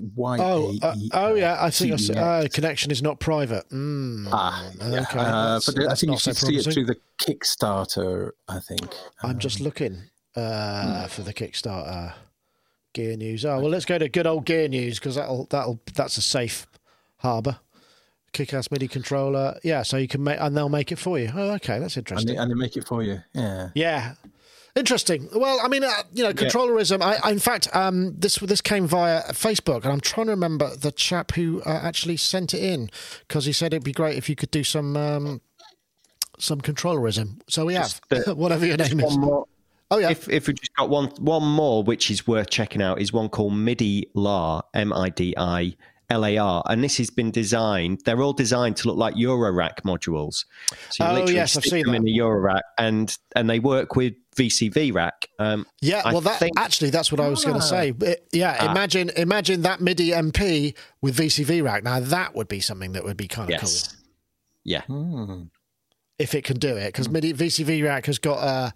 I think connection is not private. Okay, but I think you should see it through the Kickstarter. I think I'm just looking for the Kickstarter Gear News. Oh well, let's go to good old Gear News because that's a safe harbour. Kick-ass MIDI controller. Yeah, so you can make and they'll make it for you. Oh, okay, that's interesting. And they make it for you. Yeah. Yeah. Interesting. Well, I mean, controllerism. In fact, this came via Facebook, and I'm trying to remember the chap who actually sent it in because he said it'd be great if you could do some controllerism. So we have whatever your name is. Oh yeah. If we just got one more, which is worth checking out, is one called MIDI LAR, MIDI LAR, and this has been designed. They're all designed to look like Eurorack modules. So you literally stick them in the Eurorack, and they work with VCV rack. That's what I was going to say. Imagine that MIDI MP with VCV rack. Now that would be something that would be kind of cool. Yeah. If it can do it, because MIDI VCV rack has got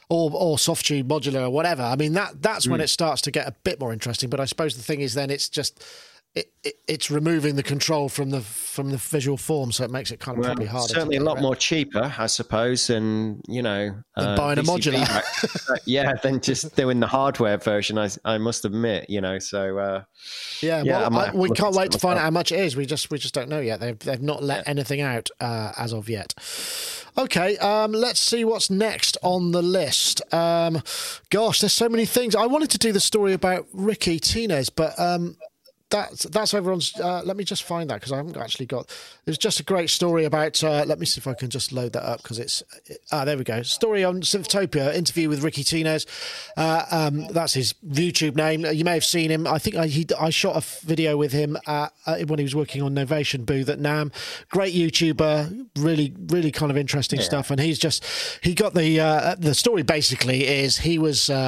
or soft tube modular or whatever. I mean, that's when it starts to get a bit more interesting. But I suppose the thing is then it's just it's removing the control from the visual form, so it makes it kind of probably harder. Certainly a lot more cheaper, I suppose, and than buying a modular. Than just doing the hardware version. I must admit, So we can't wait to find out how much it is. We just don't know yet. They've not let anything out as of yet. Okay, let's see what's next on the list. Gosh, there's so many things. I wanted to do the story about Ricky Tinez, but that's everyone's. Let me just find that because I haven't actually got. There's just a great story about. Let me see if I can just load that up because it's. There we go. Story on Synthtopia. Interview with Ricky Tinez. That's his YouTube name. You may have seen him. I think I shot a video with him when he was working on Novation booth at NAMM. Great YouTuber. Really, really kind of interesting stuff. And he got the story. Basically, is he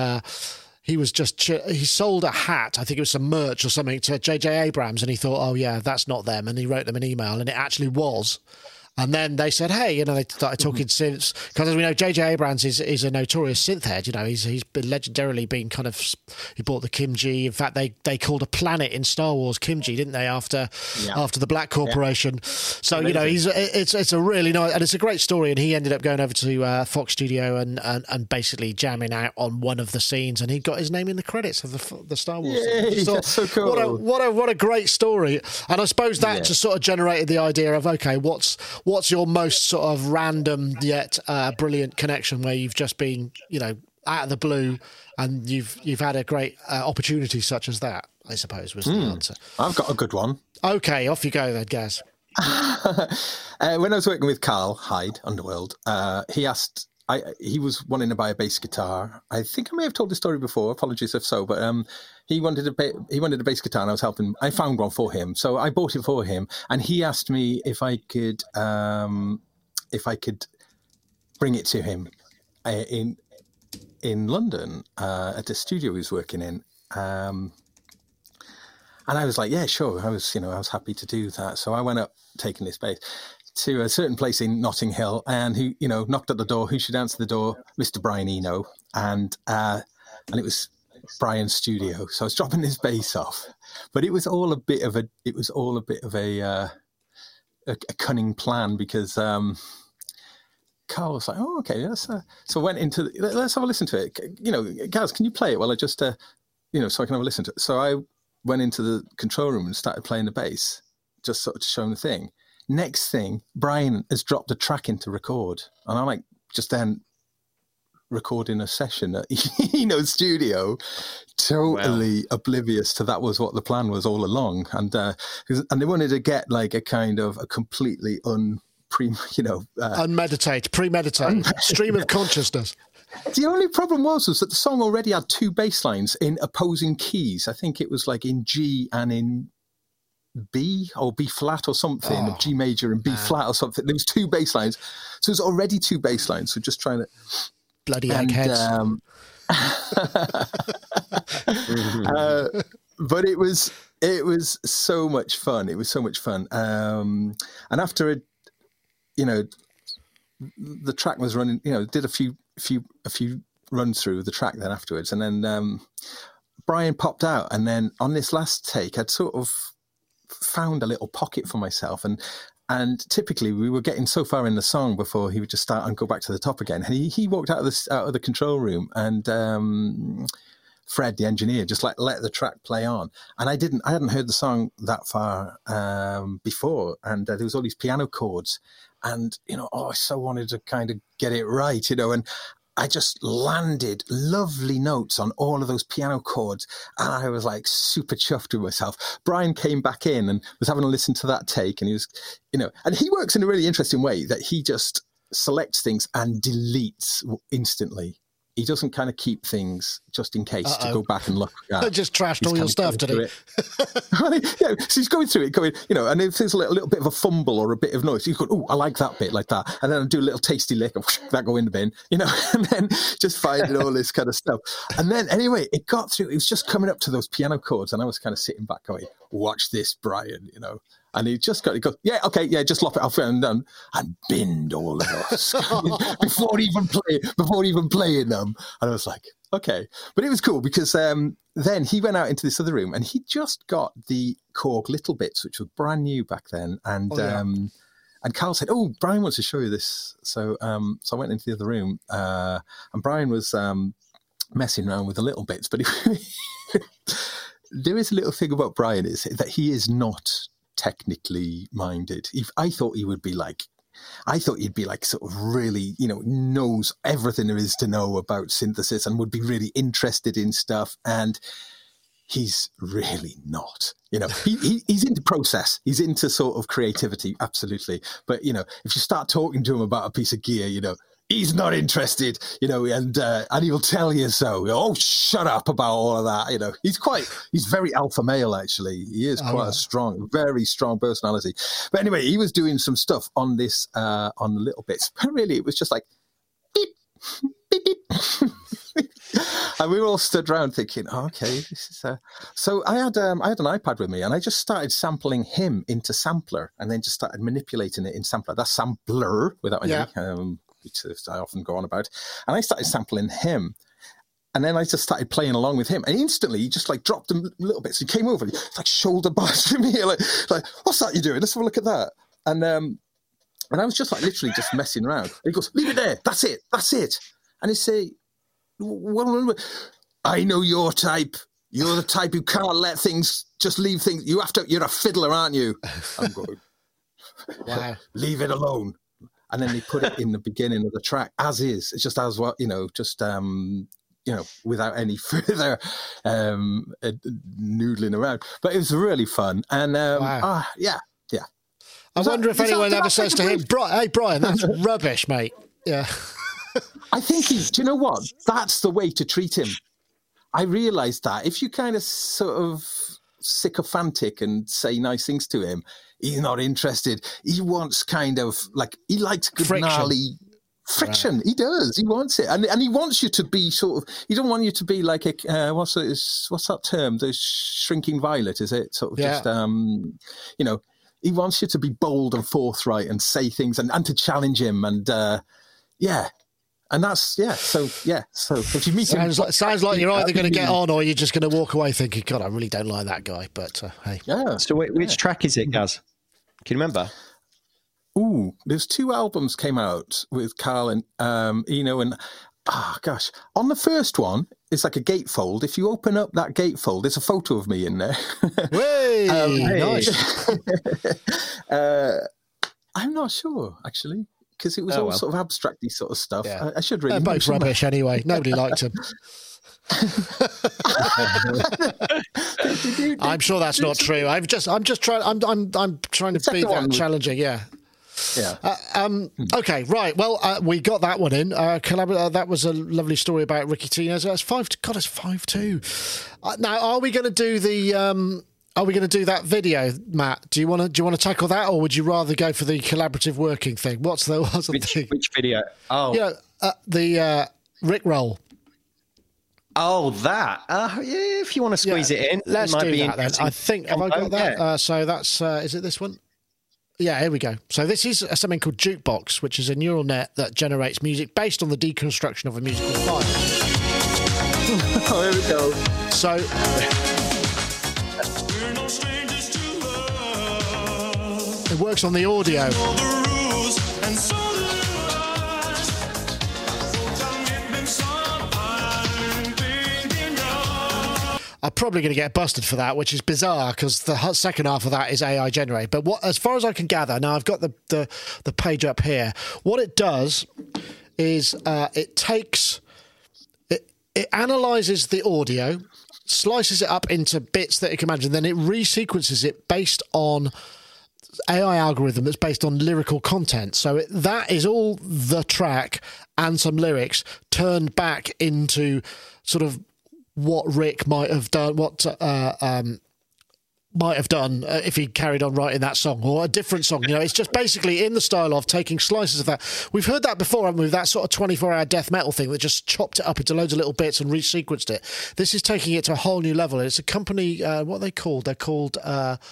sold a hat, I think it was some merch or something, to J.J. Abrams, and he thought, oh yeah, that's not them, and he wrote them an email, and it actually was. And then they said, hey, they started talking synths, because as we know, J.J. Abrams is a notorious synth head. He's been legendarily been kind of, he bought the Kimji. In fact, they called a planet in Star Wars Kimji, didn't they? After the Black Corporation. Yeah. So it's a really nice, and it's a great story. And he ended up going over to Fox Studio and basically jamming out on one of the scenes, and he got his name in the credits of the Star Wars. Yeah, that's so cool. What a great story. And I suppose that just sort of generated the idea of, okay, what's your most sort of random yet brilliant connection where you've just been, out of the blue and you've had a great opportunity such as that, I suppose was the answer. I've got a good one. Okay, off you go then, Gaz. When I was working with Carl Hyde, Underworld, he asked, he was wanting to buy a bass guitar. I think I may have told this story before. Apologies if so, but he wanted a bass guitar, and I was helping. I found one for him, so I bought it for him. And he asked me if I could bring it to him in London at the studio he was working in. And I was like, yeah, sure. I was happy to do that. So I went up taking this bass to a certain place in Notting Hill, and who knocked at the door. Who should answer the door? Mr. Brian Eno, and it was Brian's studio. So I was dropping this bass off, but it was all a bit of a cunning plan, because Carl was like, oh, okay, so I went into let's have a listen to it. Gaz, can you play it while I just so I can have a listen to it. So I went into the control room and started playing the bass, just sort of to show him the thing. Next thing, Brian has dropped a track in to record, and I'm like just then recording a session at Eno's studio, totally oblivious to that was what the plan was all along, and they wanted to get like a kind of a completely premeditated stream of consciousness. The only problem was that the song already had two bass lines in opposing keys. I think it was like in G and in B or B flat or something, G major and B flat or something. There was two bass lines, so it was already two bass lines. So just trying to bloody eggheads. But it was so much fun. It was so much fun. And after the track was running, did a few runs through the track then afterwards, and then Brian popped out, and then on this last take, I'd sort of found a little pocket for myself, and typically we were getting so far in the song before he would just start and go back to the top again. And he walked out of the control room, and Fred, the engineer, just let the track play on. And I hadn't heard the song that far before, and there was all these piano chords, and I so wanted to kind of get it right, and I just landed lovely notes on all of those piano chords, and I was like super chuffed with myself. Brian came back in and was having a listen to that take, and he was, and he works in a really interesting way that he just selects things and deletes instantly. He doesn't kind of keep things just in case to go back and look at. I just trashed all your stuff today. Yeah, so he's going through it, and if there's a little bit of a fumble or a bit of noise, he's going, oh, I like that bit like that. And then I'll do a little tasty lick of that go in the bin, and then just finding all this kind of stuff. And then anyway, it got through. It was just coming up to those piano chords, and I was kind of sitting back going, watch this, Brian, And he just got, yeah, okay, yeah, just lop it off and done, and binned all of us before even playing them. And I was like, okay. But it was cool because then he went out into this other room and he just got the Korg Little Bits, which were brand new back then. And and Carl said, "Oh, Brian wants to show you this." So so I went into the other room and Brian was messing around with the Little Bits. But there is a little thing about Brian is that he is not technically minded. I thought he'd be like sort of really, knows everything there is to know about synthesis and would be really interested in stuff. And he's really not. He's into process. He's into sort of creativity, absolutely. But, if you start talking to him about a piece of gear, he's not interested, and he'll tell you so. Oh, shut up about all of that. He's very alpha male, actually. He is quite a very strong personality. But anyway, he was doing some stuff on this, on the Little Bits. But really, it was just like, beep, beep, beep. And we were all stood around thinking, okay, this is So I had an iPad with me and I just started sampling him into Sampler and then just started manipulating it in Sampler. That's Sampler without any... which I often go on about. And I started sampling him. And then I just started playing along with him. And instantly, he just dropped them little bits. He came over, he shoulder barged me, like, what's that you're doing? Let's have a look at that. And I was just literally just messing around. And he goes, leave it there. That's it. And he say, well, I know your type. You're the type who can't let things, just leave things. You're a fiddler, aren't you? I'm going, wow. Leave it alone. And then they put it in the beginning of the track as is. It's just as well, without any further noodling around. But it was really fun. And yeah. I wonder if anyone ever says to him, "Hey, Brian, that's rubbish, mate." Yeah. I think do you know what? That's the way to treat him. I realised that if you kind of sort of sycophantic and say nice things to him, he's not interested. He wants kind of he likes good gnarly friction. Right. He does. He wants it, and he wants you to be sort of. He don't want you to be like a what's that term? The shrinking violet, is it? Sort of just He wants you to be bold and forthright and say things and to challenge him and And that's So if you meet him, sounds like you're either going to get on or you're just going to walk away thinking, God, I really don't like that guy. But hey, yeah. So which track is it, Gaz? Can you remember? Ooh, there's 2 albums came out with Carl and Eno, and on the first one, it's like a gatefold. If you open up that gatefold, there's a photo of me in there. Hey, nice. I'm not sure actually. Because it was sort of abstract-y sort of stuff. Yeah. I should really. They're both rubbish anyway. Nobody liked him. I'm sure that's not true. I'm just trying. I'm trying to be that challenging. Yeah. Okay. Right. Well, we got that one in. That was a lovely story about Ricky Tino's. That's 5. God, it's 5-2. Now, are we going to do the? Are we going to do that video, Matt? Do you want to tackle that, or would you rather go for the collaborative working thing? What's the thing? Which video? Oh, the Rick roll. Oh, that. If you want to squeeze it in, let's do that then. I think have I got that? Yeah. So that's is it this one? Yeah, here we go. So this is something called Jukebox, which is a neural net that generates music based on the deconstruction of a musical file. Oh, here we go. So. It works on the audio. I'm probably going to get busted for that, which is bizarre because the second half of that is AI generated. But as far as I can gather, now I've got the page up here. What it does is it analyzes the audio, slices it up into bits that it can imagine, then it resequences it based on AI algorithm that's based on lyrical content. So that is all the track and some lyrics turned back into sort of what Rick might have done, if he carried on writing that song or a different song. It's just basically in the style of taking slices of that. We've heard that before, haven't we? That sort of 24-hour death metal thing that just chopped it up into loads of little bits and resequenced it. This is taking it to a whole new level. It's a company, what are they called? They're called...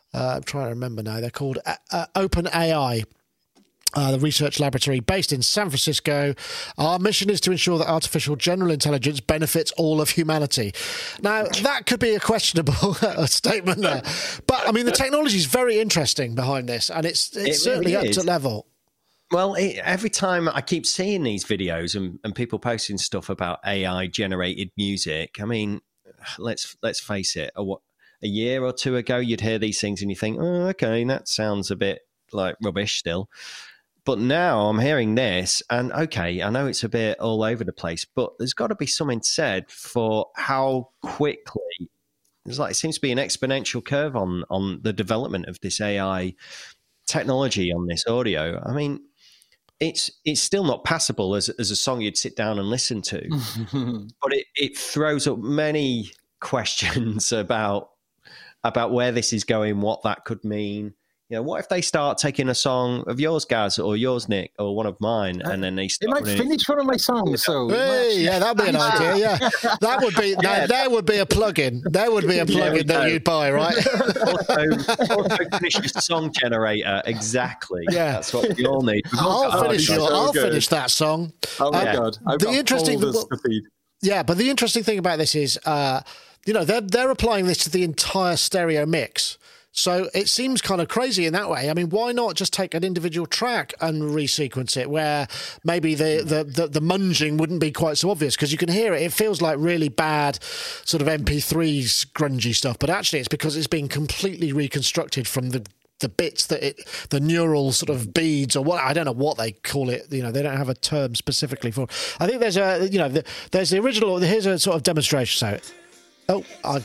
I'm trying to remember now. They're called OpenAI. The research laboratory based in San Francisco. Our mission is to ensure that artificial general intelligence benefits all of humanity. Now, that could be a questionable statement there. But, I mean, the technology is very interesting behind this, and it's certainly really up to level. Well, every time I keep seeing these videos and people posting stuff about AI-generated music, I mean, let's face it, a year or two ago, you'd hear these things and you think, oh, okay, that sounds a bit like rubbish still. But now I'm hearing this, and okay, I know it's a bit all over the place, but there's got to be something said for how quickly it seems to be an exponential curve on the development of this AI technology on this audio. I mean, it's still not passable as a song you'd sit down and listen to, but it throws up many questions about where this is going, what that could mean. You know, what if they start taking a song of yours, Gaz, or yours, Nick, or one of mine, and then they start... It might finish one of my songs, so... Hey, yeah, that'd be an idea, yeah. That would be... Now, there would be a plug-in. There would be a plug-in that you'd buy, right? also finish your song generator, exactly. Yeah. That's what we all need. I'll finish that song. Oh, my God. I've got folders to feed. Yeah, but the interesting thing about this is, they're applying this to the entire stereo mix. So it seems kind of crazy in that way. I mean, why not just take an individual track and resequence it where maybe the munging wouldn't be quite so obvious, because you can hear it. It feels like really bad sort of MP3s grungy stuff, but actually it's because it's been completely reconstructed from the bits the neural sort of beads, or what, I don't know what they call it. You know, they don't have a term specifically for it. I think there's there's the original. Here's a sort of demonstration. So,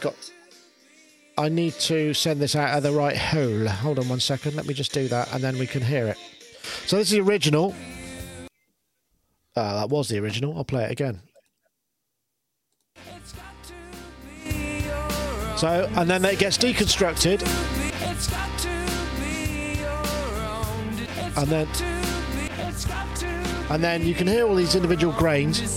I need to send this out of the right hole. Hold on one second. Let me just do that, and then we can hear it. So this is the original. That was the original. I'll play it again. So, and then it gets deconstructed. And then you can hear all these individual grains.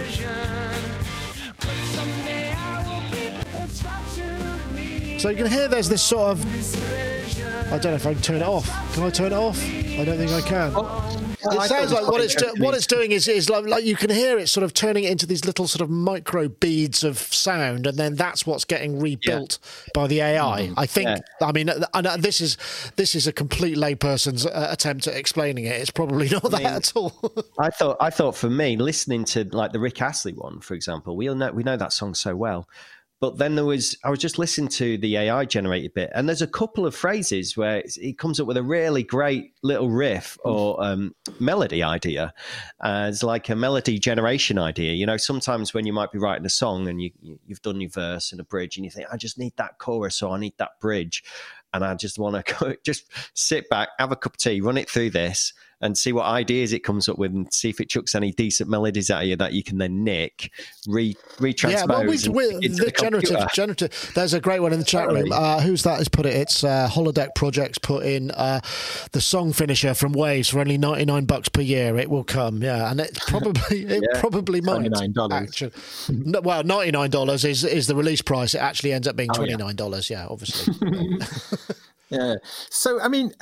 So you can hear there's this sort of... I don't know if I can turn it off. Can I turn it off? I don't think I can. It sounds like what it's doing is like you can hear it sort of turning it into these little sort of micro beads of sound, and then that's what's getting rebuilt by the AI. I think. Yeah. I mean, this is a complete layperson's attempt at explaining it. It's probably not at all. I thought for me, listening to like the Rick Astley one, for example, we know that song so well. But then I was just listening to the AI generated bit, and there's a couple of phrases where it comes up with a really great little riff or melody idea. It's like a melody generation idea. You know, sometimes when you might be writing a song and you've done your verse and a bridge, and you think, I just need that chorus or I need that bridge, and I just want to just sit back, have a cup of tea, run it through this, and see what ideas it comes up with, and see if it chucks any decent melodies at you that you can then nick, retranspose. Yeah, well, the generative. There's a great one in the chat room. Who's that has put it? It's Holodeck Projects put in the song finisher from Waves for only $99 per year. It will come, yeah, and it probably might. $99. Actually, well, $99 is the release price. It actually ends up being $29. Yeah, obviously. Yeah. So I mean,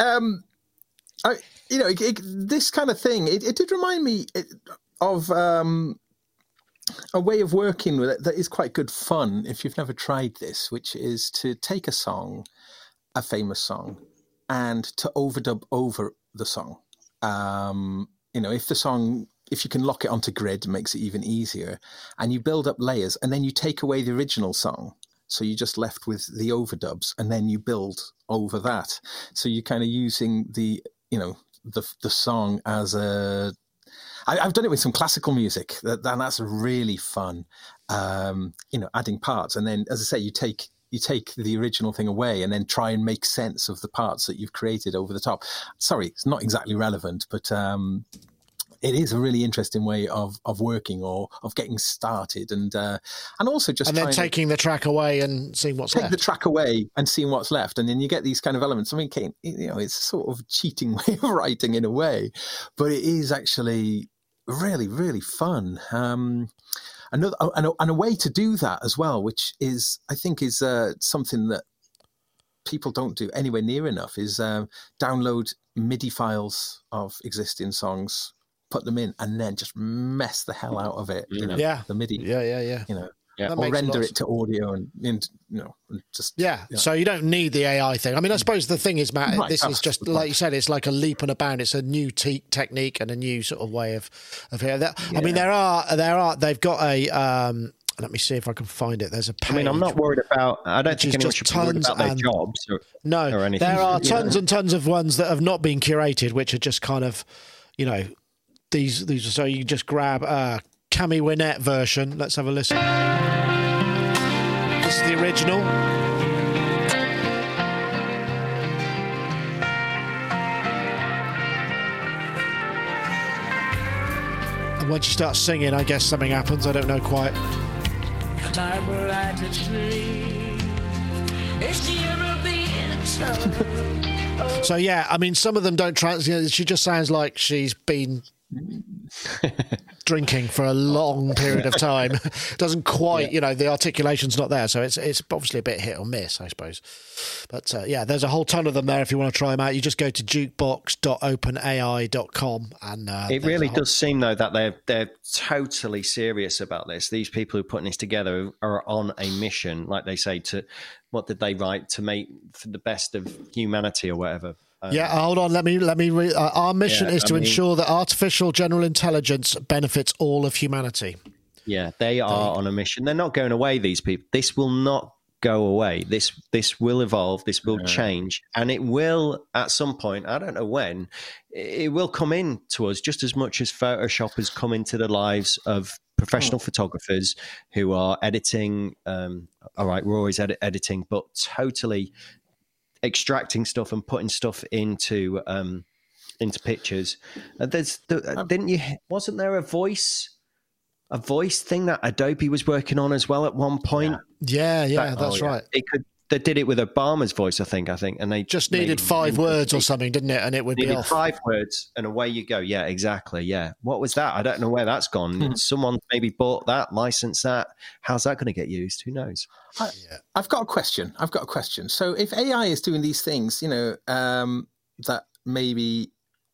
this kind of thing, it did remind me of a way of working with it that is quite good fun if you've never tried this, which is to take a song, a famous song, and to overdub over the song. If you can lock it onto Grid, it makes it even easier. And you build up layers, and then you take away the original song. So you're just left with the overdubs, and then you build over that. So you're kind of using the song as a... I've done it with some classical music, and that's really fun. Adding parts, and then, as I say, you take the original thing away, and then try and make sense of the parts that you've created over the top. Sorry, it's not exactly relevant, but it is a really interesting way of working or of getting started, and also just then taking the track away and seeing what's left. Take the track away and seeing what's left, and then you get these kind of elements. I mean, it's a sort of cheating way of writing in a way, but it is actually really, really fun. And a way to do that as well, which is, I think, is something that people don't do anywhere near enough is download MIDI files of existing songs, put them in, and then just mess the hell out of it. You know, the MIDI. Yeah. You know, Yeah. or render it to audio and you know, and just So you don't need the AI thing. I mean, I suppose the thing is, Matt, Right, this that's is just the like point. you said, it's like a leap and a bound. It's a new technique and a new sort of way of here. I mean, there are. They've got a. Let me see if I can find it. There's a page. I mean, I'm not worried about. I don't think anyone should be worried about their jobs or anything. There are tons and tons of ones that have not been curated, which are just kind of, you know, these. So you just grab a Cammy Wynette version. Let's have a listen. This is the original. And once you start singing, I guess something happens. I don't know quite. So yeah, I mean, some of them don't translate. She just sounds like she's been drinking for a long period of time. Doesn't quite, you know, the articulation's not there, so it's obviously a bit hit or miss, I suppose. But yeah, there's a whole ton of them there. If you want to try them out, you just go to jukebox.openai.com, and it really does seem though that they're totally serious about this. These people who are putting this together are on a mission, like they say, to what did they write, to make for the best of humanity or whatever. Hold on. Let me read. Our mission is to ensure that artificial general intelligence benefits all of humanity. Yeah, they are on a mission. They're not going away, these people. This will not go away. This will evolve. This will change. And it will, at some point, I don't know when, it will come in to us just as much as Photoshop has come into the lives of professional photographers who are editing. All right, we're always editing, but totally extracting stuff and putting stuff into pictures. Wasn't there a voice thing that Adobe was working on as well at one point? Yeah, that's right. They did it with Obama's voice, I think, and they just needed 5 words or something, didn't it? And it would be off. 5 words, and away you go. Yeah, exactly. Yeah. What was that? I don't know where that's gone. Someone maybe bought that, licensed that. How's that going to get used? Who knows? I've got a question. So if AI is doing these things, you know, that maybe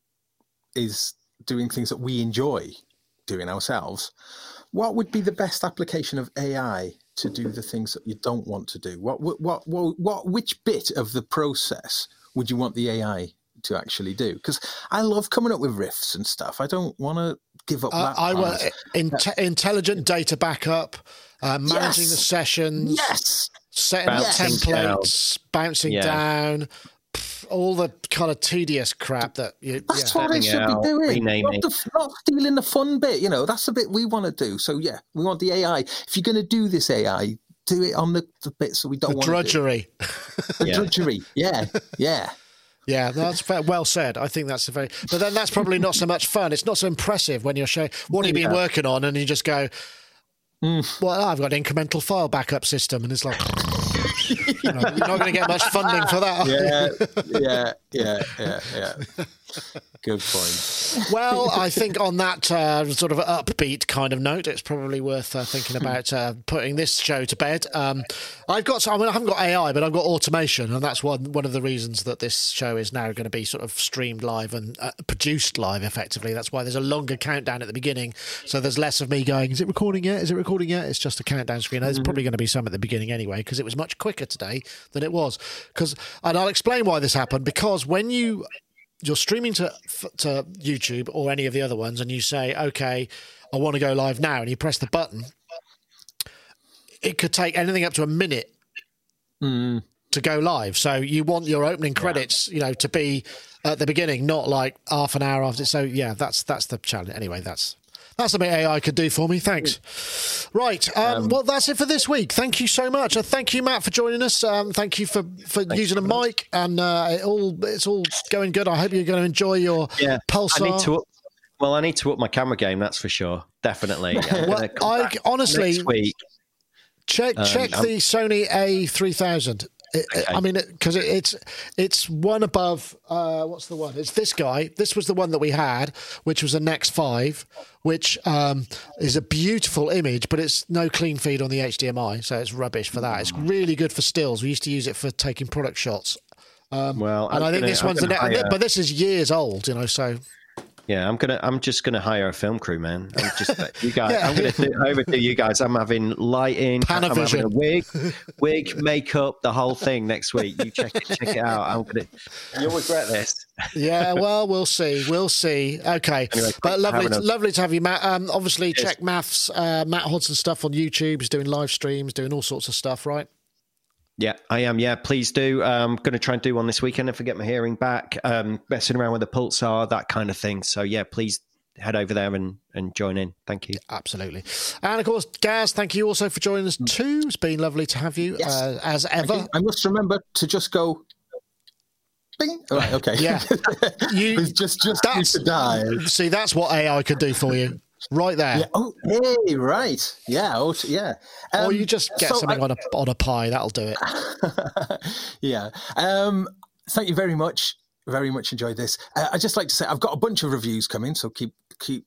is doing things that we enjoy doing ourselves, what would be the best application of AI to do the things that you don't want to do? Which bit of the process would you want the AI to actually do? Because I love coming up with riffs and stuff. I don't want to give up that. I want intelligent data backup, managing the sessions, setting up templates, bouncing down. All the kind of tedious crap that that's what I should be doing. Not stealing the fun bit, you know. That's the bit we want to do. So yeah, we want the AI. If you're going to do this AI, do it on the bits that we don't want drudgery. To do. The drudgery. Yeah. Yeah, that's fair. Well said. I think that's but then that's probably not so much fun. It's not so impressive when you're showing what have you been working on, and you just go, well, I've got an incremental file backup system, and it's like, you're not going to get much funding for that. Yeah. Good point. Well, I think on that sort of upbeat kind of note, it's probably worth thinking about putting this show to bed. I haven't got AI, but I've got automation, and that's one of the reasons that this show is now going to be sort of streamed live and produced live, effectively. That's why there's a longer countdown at the beginning, so there's less of me going, is it recording yet? It's just a countdown screen. There's probably going to be some at the beginning anyway, because it was much quicker today than it was. And I'll explain why this happened, because when you're streaming to YouTube or any of the other ones, and you say, okay, I want to go live now, and you press the button, it could take anything up to a minute to go live. So you want your opening credits, to be at the beginning, not like half an hour after. So yeah, that's the challenge. Anyway, that's something AI could do for me. Thanks. Right. Well, that's it for this week. Thank you so much. Thank you, Matt, for joining us. Thank you for using a mic, and it's all going good. I hope you're going to enjoy your Pulsar. I need to up my camera game. That's for sure. Definitely. Honestly, next week. Check the Sony A3000. I mean, because it's one above. What's the one? It's this guy. This was the one that we had, which was a Nex 5, which is a beautiful image, but it's no clean feed on the HDMI, so it's rubbish for that. It's really good for stills. We used to use it for taking product shots. Well, and I think this one's but this is years old, so. Yeah, I'm just gonna hire a film crew, man. I'm just you guys. Yeah. I'm gonna overdo you guys. I'm having lighting, Panavision. I'm having a wig, makeup, the whole thing next week. You check it out. You'll regret this. Yeah, well, we'll see. Okay, anyway, but lovely to have you, Matt. Obviously, check Matt Hodson stuff on YouTube. He's doing live streams, doing all sorts of stuff, right? Yeah, I am. Yeah, please do. I'm going to try and do one this weekend if I get my hearing back. Messing around with the Pulsar, that kind of thing. So, yeah, please head over there and join in. Thank you. Absolutely. And, of course, Gaz, thank you also for joining us too. It's been lovely to have you, as ever. I must remember to just go... Bing. All right, okay. Yeah. just to die. See, that's what AI could do for you. Right there. Yeah. Oh, hey, right. Yeah. Yeah. Or you just get something on a pie. That'll do it. Yeah. Thank you very much. Very much enjoyed this. I'd just like to say I've got a bunch of reviews coming, so keep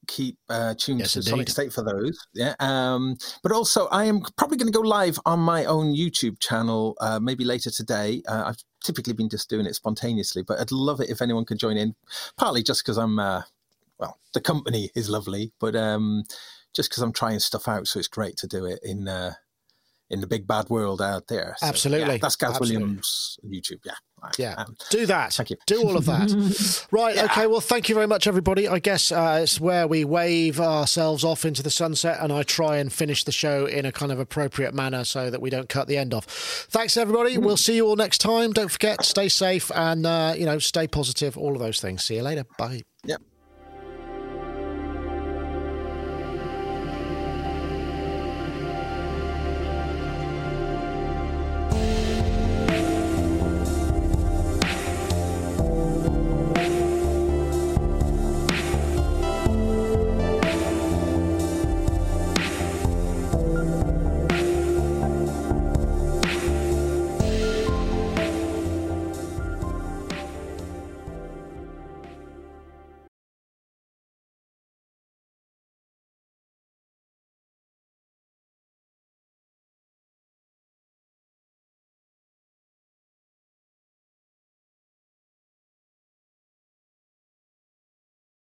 tuned to Sonic State for those. Yeah. But also, I am probably going to go live on my own YouTube channel maybe later today. I've typically been just doing it spontaneously, but I'd love it if anyone could join in. Partly just because I'm. Well, the company is lovely, but just because I'm trying stuff out, so it's great to do it in the big bad world out there. So, absolutely, that's Gaz Williams YouTube. Yeah, do that. Thank you. Do all of that. Right. Yeah. Okay. Well, thank you very much, everybody. I guess it's where we wave ourselves off into the sunset, and I try and finish the show in a kind of appropriate manner so that we don't cut the end off. Thanks, everybody. We'll see you all next time. Don't forget, stay safe and stay positive. All of those things. See you later. Bye.